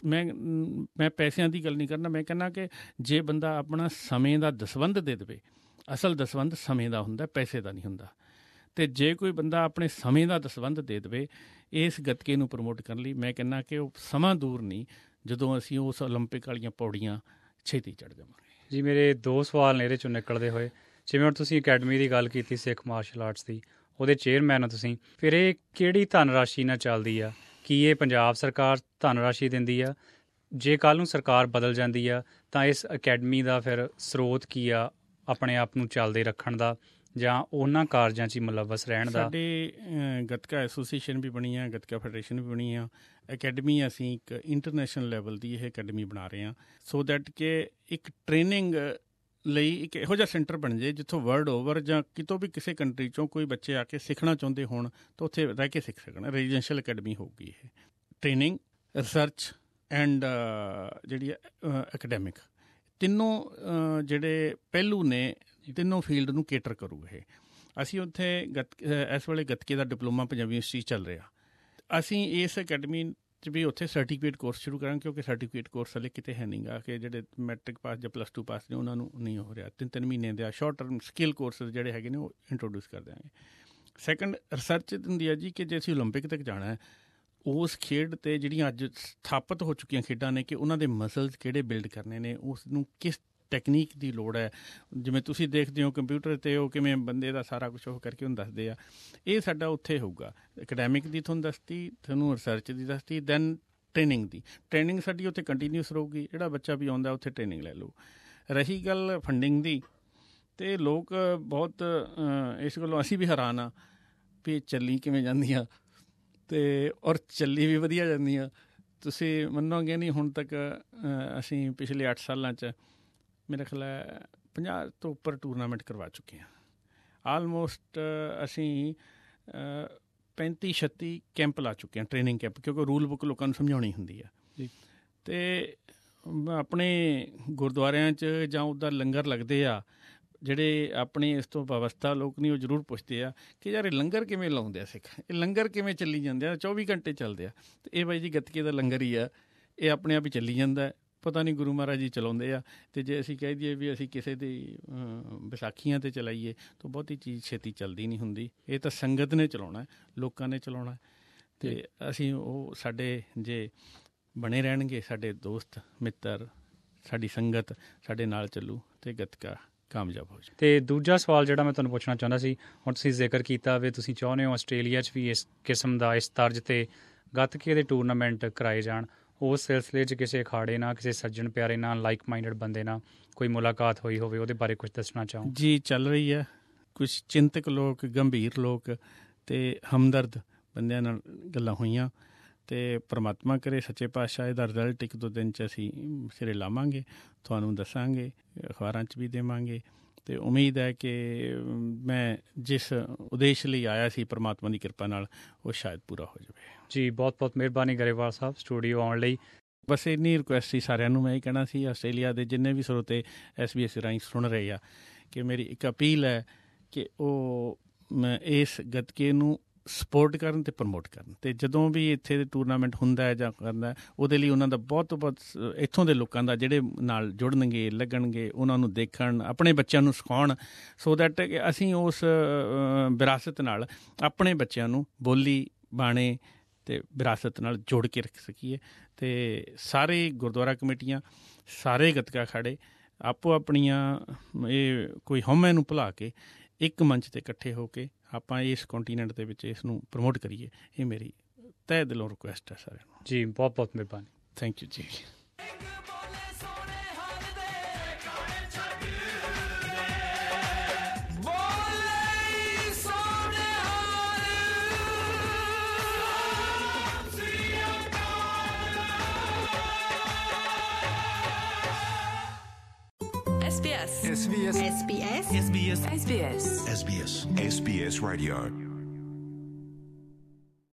ਮੈਂ ਪੈਸਿਆਂ ਦੀ ਗੱਲ ਨਹੀਂ ਕਰਨਾ, ਮੈਂ ਕਹਿੰਦਾ ਕਿ ਜੇ ਬੰਦਾ ਆਪਣਾ ਸਮੇਂ ਦਾ ਦਸਵੰਧ ਦੇ ਦੇਵੇ, ਅਸਲ ਦਸਵੰਧ ਸਮੇਂ ਦਾ ਹੁੰਦਾ, ਪੈਸੇ ਦਾ ਨਹੀਂ ਹੁੰਦਾ। ਅਤੇ ਜੇ ਕੋਈ ਬੰਦਾ ਆਪਣੇ ਸਮੇਂ ਦਾ ਦਸਵੰਧ ਦੇ ਦੇਵੇ ਇਸ ਗੱਤਕੇ ਨੂੰ ਪ੍ਰਮੋਟ ਕਰਨ ਲਈ, ਮੈਂ ਕਹਿੰਦਾ ਕਿ ਉਹ ਸਮਾਂ ਦੂਰ ਨਹੀਂ ਜਦੋਂ ਅਸੀਂ ਉਸ ਓਲੰਪਿਕ ਵਾਲੀਆਂ ਪੌੜੀਆਂ ਛੇਤੀ ਚੜ੍ਹ ਜਾਵਾਂਗੇ।
ਜੀ ਮੇਰੇ 2 ਸਵਾਲ ਨੇ ਇਹਦੇ 'ਚੋਂ ਨਿਕਲਦੇ ਹੋਏ। ਜਿਵੇਂ ਹੁਣ ਤੁਸੀਂ ਅਕੈਡਮੀ ਦੀ ਗੱਲ ਕੀਤੀ, ਸਿੱਖ ਮਾਰਸ਼ਲ ਆਰਟਸ ਦੀ, ਉਹਦੇ ਚੇਅਰਮੈਨ ਹੋ ਤੁਸੀਂ, ਫਿਰ ਇਹ ਕਿਹੜੀ ਧਨ ਰਾਸ਼ੀ ਨਾਲ ਚੱਲਦੀ ਆ? ਕੀ ਇਹ ਪੰਜਾਬ ਸਰਕਾਰ ਧਨ ਰਾਸ਼ੀ ਦਿੰਦੀ ਆ? ਜੇ ਕੱਲ੍ਹ ਨੂੰ ਸਰਕਾਰ ਬਦਲ ਜਾਂਦੀ ਆ ਤਾਂ ਇਸ ਅਕੈਡਮੀ ਦਾ ਫਿਰ ਸਰੋਤ ਕੀ ਆ ਆਪਣੇ ਆਪ ਨੂੰ ਚੱਲਦੇ ਰੱਖਣ ਦਾ, ਜਾਂ ਉਹਨਾਂ ਕਾਰਜਾਂ 'ਚ ਹੀ ਮੁਲੱਵਸ ਰਹਿਣ ਦਾ?
ਸਾਡੇ ਗੱਤਕਾ ਐਸੋਸੀਏਸ਼ਨ ਵੀ ਬਣੀ ਆ, ਗੱਤਕਾ ਫੈਡਰੇਸ਼ਨ ਵੀ ਬਣੀ ਆ। ਅਕੈਡਮੀ ਅਸੀਂ ਇੱਕ ਇੰਟਰਨੈਸ਼ਨਲ ਲੈਵਲ ਦੀ ਇਹ ਅਕੈਡਮੀ ਬਣਾ ਰਹੇ ਹਾਂ, ਸੋ ਦੈਟ ਕਿ ਇੱਕ ਟ੍ਰੇਨਿੰਗ ਲਈ ਇੱਕ ਇਹੋ ਜਿਹਾ ਸੈਂਟਰ ਬਣ ਜਾਏ ਜਿੱਥੋਂ ਵਰਲਡ ਓਵਰ ਜਾਂ ਕਿਤੋਂ ਵੀ ਕਿਸੇ ਕੰਟਰੀ 'ਚੋਂ ਕੋਈ ਬੱਚੇ ਆ ਕੇ ਸਿੱਖਣਾ ਚਾਹੁੰਦੇ ਹੋਣ ਤਾਂ ਉੱਥੇ ਰਹਿ ਕੇ ਸਿੱਖ ਸਕਣ। ਰੈਜ਼ੀਡੈਂਸ਼ੀਅਲ ਅਕੈਡਮੀ ਹੋਊਗੀ ਇਹ। ਟ੍ਰੇਨਿੰਗ, ਰਿਸਰਚ ਐਂਡ ਜਿਹੜੀ ਅਕੈਡੈਮਿਕ, ਤਿੰਨੋਂ ਜਿਹੜੇ ਪਹਿਲੂ ਨੇ, ਤਿੰਨੋਂ ਫੀਲਡ ਨੂੰ ਕੇਟਰ ਕਰੂਗਾ ਇਹ। ਅਸੀਂ ਉੱਥੇ ਇਸ ਵੇਲੇ ਗੱਤਕੇ ਦਾ ਡਿਪਲੋਮਾ ਪੰਜਾਬੀ ਯੂਨੀਵਰਸਿਟੀ ਚੱਲ ਰਿਹਾ। ਅਸੀਂ ਇਸ ਅਕੈਡਮੀ 'ਚ ਵੀ ਉੱਥੇ ਸਰਟੀਫਿਕੇਟ ਕੋਰਸ ਸ਼ੁਰੂ ਕਰਾਂਗੇ, ਕਿਉਂਕਿ ਸਰਟੀਫਿਕੇਟ ਕੋਰਸ ਹਲੇ ਕਿਤੇ ਹੈ ਨਹੀਂ ਗਾ, ਕਿ ਜਿਹੜੇ ਮੈਟ੍ਰਿਕ ਪਾਸ ਜਾਂ +2 ਪਾਸ ਨੇ ਉਹਨਾਂ ਨੂੰ ਨਹੀਂ ਹੋ ਰਿਹਾ। 3-3 ਮਹੀਨੇ ਦੇ ਸ਼ਾਰਟ ਟਰਮ ਸਕਿੱਲ ਕੋਰਸਿਸ ਜਿਹੜੇ ਹੈਗੇ ਨੇ ਉਹ ਇੰਟਰੋਡਿਊਸ ਕਰ ਦਿਆਂਗੇ। ਸੈਕੰਡ, ਰਿਸਰਚ ਹੁੰਦੀ ਹੈ ਜੀ ਕਿ ਜੇ ਅਸੀਂ ਓਲੰਪਿਕ ਤੱਕ ਜਾਣਾ ਹੈ, ਉਸ ਖੇਡ 'ਤੇ ਜਿਹੜੀਆਂ ਅੱਜ ਸਥਾਪਿਤ ਹੋ ਚੁੱਕੀਆਂ ਖੇਡਾਂ ਨੇ, ਕਿ ਉਹਨਾਂ ਦੇ ਮਸਲਸ ਕਿਹੜੇ ਬਿਲਡ ਕਰਨੇ ਨੇ, ਉਸ ਨੂੰ ਕਿਸ ਟੈਕਨੀਕ ਦੀ ਲੋੜ ਹੈ। ਜਿਵੇਂ ਤੁਸੀਂ ਦੇਖਦੇ ਹੋ ਕੰਪਿਊਟਰ 'ਤੇ ਉਹ ਕਿਵੇਂ ਬੰਦੇ ਦਾ ਸਾਰਾ ਕੁਛ ਉਹ ਕਰਕੇ ਉਹਨੂੰ ਦੱਸਦੇ ਆ, ਇਹ ਸਾਡਾ ਉੱਥੇ ਹੋਊਗਾ। ਅਕੈਡੈਮਿਕ ਦੀ ਤੁਹਾਨੂੰ ਦੱਸਤੀ, ਤੁਹਾਨੂੰ ਰਿਸਰਚ ਦੀ ਦੱਸਤੀ, ਦੈਨ ਟ੍ਰੇਨਿੰਗ ਦੀ। ਟ੍ਰੇਨਿੰਗ ਸਾਡੀ ਉੱਥੇ ਕੰਟੀਨਿਊਸ ਰਹੂਗੀ, ਜਿਹੜਾ ਬੱਚਾ ਵੀ ਆਉਂਦਾ ਉੱਥੇ ਟ੍ਰੇਨਿੰਗ ਲੈ ਲਊ। ਰਹੀ ਗੱਲ ਫੰਡਿੰਗ ਦੀ, ਅਤੇ ਲੋਕ ਬਹੁਤ ਇਸ ਗੱਲੋਂ ਅਸੀਂ ਵੀ ਹੈਰਾਨ ਹਾਂ ਵੀ ਚੱਲੀ ਕਿਵੇਂ ਜਾਂਦੀਆਂ, ਅਤੇ ਔਰ ਚੱਲੀ ਵੀ ਵਧੀਆ ਜਾਂਦੀਆਂ। ਤੁਸੀਂ ਮੰਨੋਗੇ ਨਹੀਂ, ਹੁਣ ਤੱਕ ਅਸੀਂ ਪਿਛਲੇ 8 ਸਾਲਾਂ 'ਚ ਮੇਰਾ ਖਿਆਲ ਹੈ 50 ਤੋਂ ਉੱਪਰ ਟੂਰਨਾਮੈਂਟ ਕਰਵਾ ਚੁੱਕੇ ਹਾਂ। ਆਲਮੋਸਟ ਅਸੀਂ 35-36 ਕੈਂਪ ਲਾ ਚੁੱਕੇ ਹਾਂ, ਟ੍ਰੇਨਿੰਗ ਕੈਂਪ, ਕਿਉਂਕਿ ਰੂਲ ਬੁੱਕ ਲੋਕਾਂ ਨੂੰ ਸਮਝਾਉਣੀ ਹੁੰਦੀ ਆ। ਅਤੇ ਆਪਣੇ ਗੁਰਦੁਆਰਿਆਂ 'ਚ ਜਾਂ ਉੱਦਾਂ ਲੰਗਰ ਲੱਗਦੇ ਆ, ਜਿਹੜੇ ਆਪਣੇ ਇਸ ਤੋਂ ਵਿਵਸਥਾ ਲੋਕ ਨਹੀਂ, ਉਹ ਜ਼ਰੂਰ ਪੁੱਛਦੇ ਆ ਕਿ ਯਾਰ ਇਹ ਲੰਗਰ ਕਿਵੇਂ ਲਾਉਂਦੇ ਆ ਸਿੱਖ, ਇਹ ਲੰਗਰ ਕਿਵੇਂ ਚੱਲੀ ਜਾਂਦੇ ਆ, 24 ਘੰਟੇ ਚੱਲਦੇ ਆ। ਅਤੇ ਇਹ ਬਾਈ ਜੀ ਗੱਤਕੇ ਦਾ ਲੰਗਰ ਹੀ ਆ, ਇਹ ਆਪਣੇ ਆਪ ਹੀ ਚੱਲੀ ਜਾਂਦਾ। ਪਤਾ ਨਹੀਂ ਗੁਰੂ ਮਹਾਰਾਜ ਜੀ ਚਲਾਉਂਦੇ ਆ। ਅਤੇ ਜੇ ਅਸੀਂ ਕਹਿ ਦਈਏ ਵੀ ਅਸੀਂ ਕਿਸੇ ਦੀ ਵਿਸਾਖੀਆਂ 'ਤੇ ਚਲਾਈਏ ਤਾਂ ਬਹੁਤੀ ਚੀਜ਼ ਛੇਤੀ ਚੱਲਦੀ ਨਹੀਂ ਹੁੰਦੀ। ਇਹ ਤਾਂ ਸੰਗਤ ਨੇ ਚਲਾਉਣਾ, ਲੋਕਾਂ ਨੇ ਚਲਾਉਣਾ। ਅਤੇ ਅਸੀਂ ਉਹ ਸਾਡੇ ਜੇ ਬਣੇ ਰਹਿਣਗੇ, ਸਾਡੇ ਦੋਸਤ ਮਿੱਤਰ, ਸਾਡੀ ਸੰਗਤ ਸਾਡੇ ਨਾਲ ਚੱਲੂ, ਅਤੇ ਗੱਤਕਾ ਕਾਮਯਾਬ ਹੋ ਜਾਵੇ।
ਅਤੇ ਦੂਜਾ ਸਵਾਲ ਜਿਹੜਾ ਮੈਂ ਤੁਹਾਨੂੰ ਪੁੱਛਣਾ ਚਾਹੁੰਦਾ ਸੀ, ਹੁਣ ਤੁਸੀਂ ਜ਼ਿਕਰ ਕੀਤਾ ਵੀ ਤੁਸੀਂ ਚਾਹੁੰਦੇ ਹੋ ਆਸਟ੍ਰੇਲੀਆ 'ਚ ਵੀ ਇਸ ਕਿਸਮ ਦਾ, ਇਸ ਤਰਜ਼ 'ਤੇ ਗੱਤਕੇ ਦੇ ਟੂਰਨਾਮੈਂਟ ਕਰਾਏ ਜਾਣ। ਉਸ ਸਿਲਸਿਲੇ 'ਚ ਕਿਸੇ ਅਖਾੜੇ ਨਾਲ, ਕਿਸੇ ਸੱਜਣ ਪਿਆਰੇ ਨਾਲ, ਲਾਈਕ ਮਾਈਂਡਡ ਬੰਦੇ ਨਾਲ ਕੋਈ ਮੁਲਾਕਾਤ ਹੋਈ ਹੋਵੇ, ਉਹਦੇ ਬਾਰੇ ਕੁਝ ਦੱਸਣਾ ਚਾਹੋ?
ਜੀ ਚੱਲ ਰਹੀ ਹੈ। ਕੁਛ ਚਿੰਤਕ ਲੋਕ, ਗੰਭੀਰ ਲੋਕ ਅਤੇ ਹਮਦਰਦ ਬੰਦਿਆਂ ਨਾਲ ਗੱਲਾਂ ਹੋਈਆਂ, ਅਤੇ ਪਰਮਾਤਮਾ ਕਰੇ ਸੱਚੇ ਪਾਤਸ਼ਾਹ ਇਹਦਾ ਰਿਜ਼ਲਟ 1-2 ਦਿਨ 'ਚ ਅਸੀਂ ਸਿਰੇ ਲਾਵਾਂਗੇ, ਤੁਹਾਨੂੰ ਦੱਸਾਂਗੇ, ਅਖਬਾਰਾਂ 'ਚ ਵੀ ਦੇਵਾਂਗੇ। ਅਤੇ ਉਮੀਦ ਹੈ ਕਿ ਮੈਂ ਜਿਸ ਉਦੇਸ਼ ਲਈ ਆਇਆ ਸੀ, ਪਰਮਾਤਮਾ ਦੀ ਕਿਰਪਾ ਨਾਲ ਉਹ ਸ਼ਾਇਦ ਪੂਰਾ ਹੋ ਜਾਵੇ। ਜੀ
ਬਹੁਤ ਬਹੁਤ ਮਿਹਰਬਾਨੀ ਗਰੇਵਾਲ ਸਾਹਿਬ ਸਟੂਡੀਓ ਆਉਣ ਲਈ।
ਬਸ ਇੰਨੀ ਰਿਕੁਐਸਟ ਸੀ ਸਾਰਿਆਂ ਨੂੰ। ਮੈਂ ਇਹ ਕਹਿਣਾ ਸੀ ਆਸਟ੍ਰੇਲੀਆ ਦੇ ਜਿੰਨੇ ਵੀ ਸਰੋਤੇ SBS ਰਾਹੀਂ ਸੁਣ ਰਹੇ ਆ, ਕਿ ਮੇਰੀ ਇੱਕ ਅਪੀਲ ਹੈ ਕਿ ਉਹ ਇਸ ਗੱਤਕੇ ਨੂੰ ਸਪੋਰਟ ਕਰਨ ਅਤੇ ਪ੍ਰਮੋਟ ਕਰਨ। ਅਤੇ ਜਦੋਂ ਵੀ ਇੱਥੇ ਦੇ ਟੂਰਨਾਮੈਂਟ ਹੁੰਦਾ ਹੈ ਜਾਂ ਕਰਦਾ, ਉਹਦੇ ਲਈ ਉਹਨਾਂ ਦਾ ਬਹੁਤ ਤੋਂ ਬਹੁਤ ਇੱਥੋਂ ਦੇ ਲੋਕਾਂ ਦਾ ਜਿਹੜੇ ਨਾਲ ਜੁੜਨਗੇ, ਲੱਗਣਗੇ, ਉਹਨਾਂ ਨੂੰ ਦੇਖਣ, ਆਪਣੇ ਬੱਚਿਆਂ ਨੂੰ ਸਿਖਾਉਣ, ਸੋ ਦੈਟ ਕਿ ਅਸੀਂ ਉਸ ਵਿਰਾਸਤ ਨਾਲ ਆਪਣੇ ਬੱਚਿਆਂ ਨੂੰ ਬੋਲੀ, ਬਾਣੇ ਅਤੇ ਵਿਰਾਸਤ ਨਾਲ ਜੋੜ ਕੇ ਰੱਖ ਸਕੀਏ। ਅਤੇ ਸਾਰੇ ਗੁਰਦੁਆਰਾ ਕਮੇਟੀਆਂ, ਸਾਰੇ ਗੱਤਕਾ ਅਖਾੜੇ ਆਪੋ ਆਪਣੀਆਂ ਇਹ ਕੋਈ ਹਉਮੈ ਨੂੰ ਭੁਲਾ ਕੇ ਇੱਕ ਮੰਚ 'ਤੇ ਇਕੱਠੇ ਹੋ ਕੇ ਆਪਾਂ ਇਸ ਕੰਟੀਨੈਂਟ ਦੇ ਵਿੱਚ ਇਸ ਨੂੰ ਪ੍ਰਮੋਟ ਕਰੀਏ। ਇਹ ਮੇਰੀ ਤਹਿ ਦਿਲੋਂ ਰਿਕੁਐਸਟ ਹੈ ਸਾਰਿਆਂ ਨੂੰ।
ਜੀ ਬਹੁਤ ਬਹੁਤ ਮਿਹਰਬਾਨੀ।
ਥੈਂਕ ਯੂ ਜੀ।
SBS. SBS. SBS. SBS. SBS.
SBS. SBS Radio.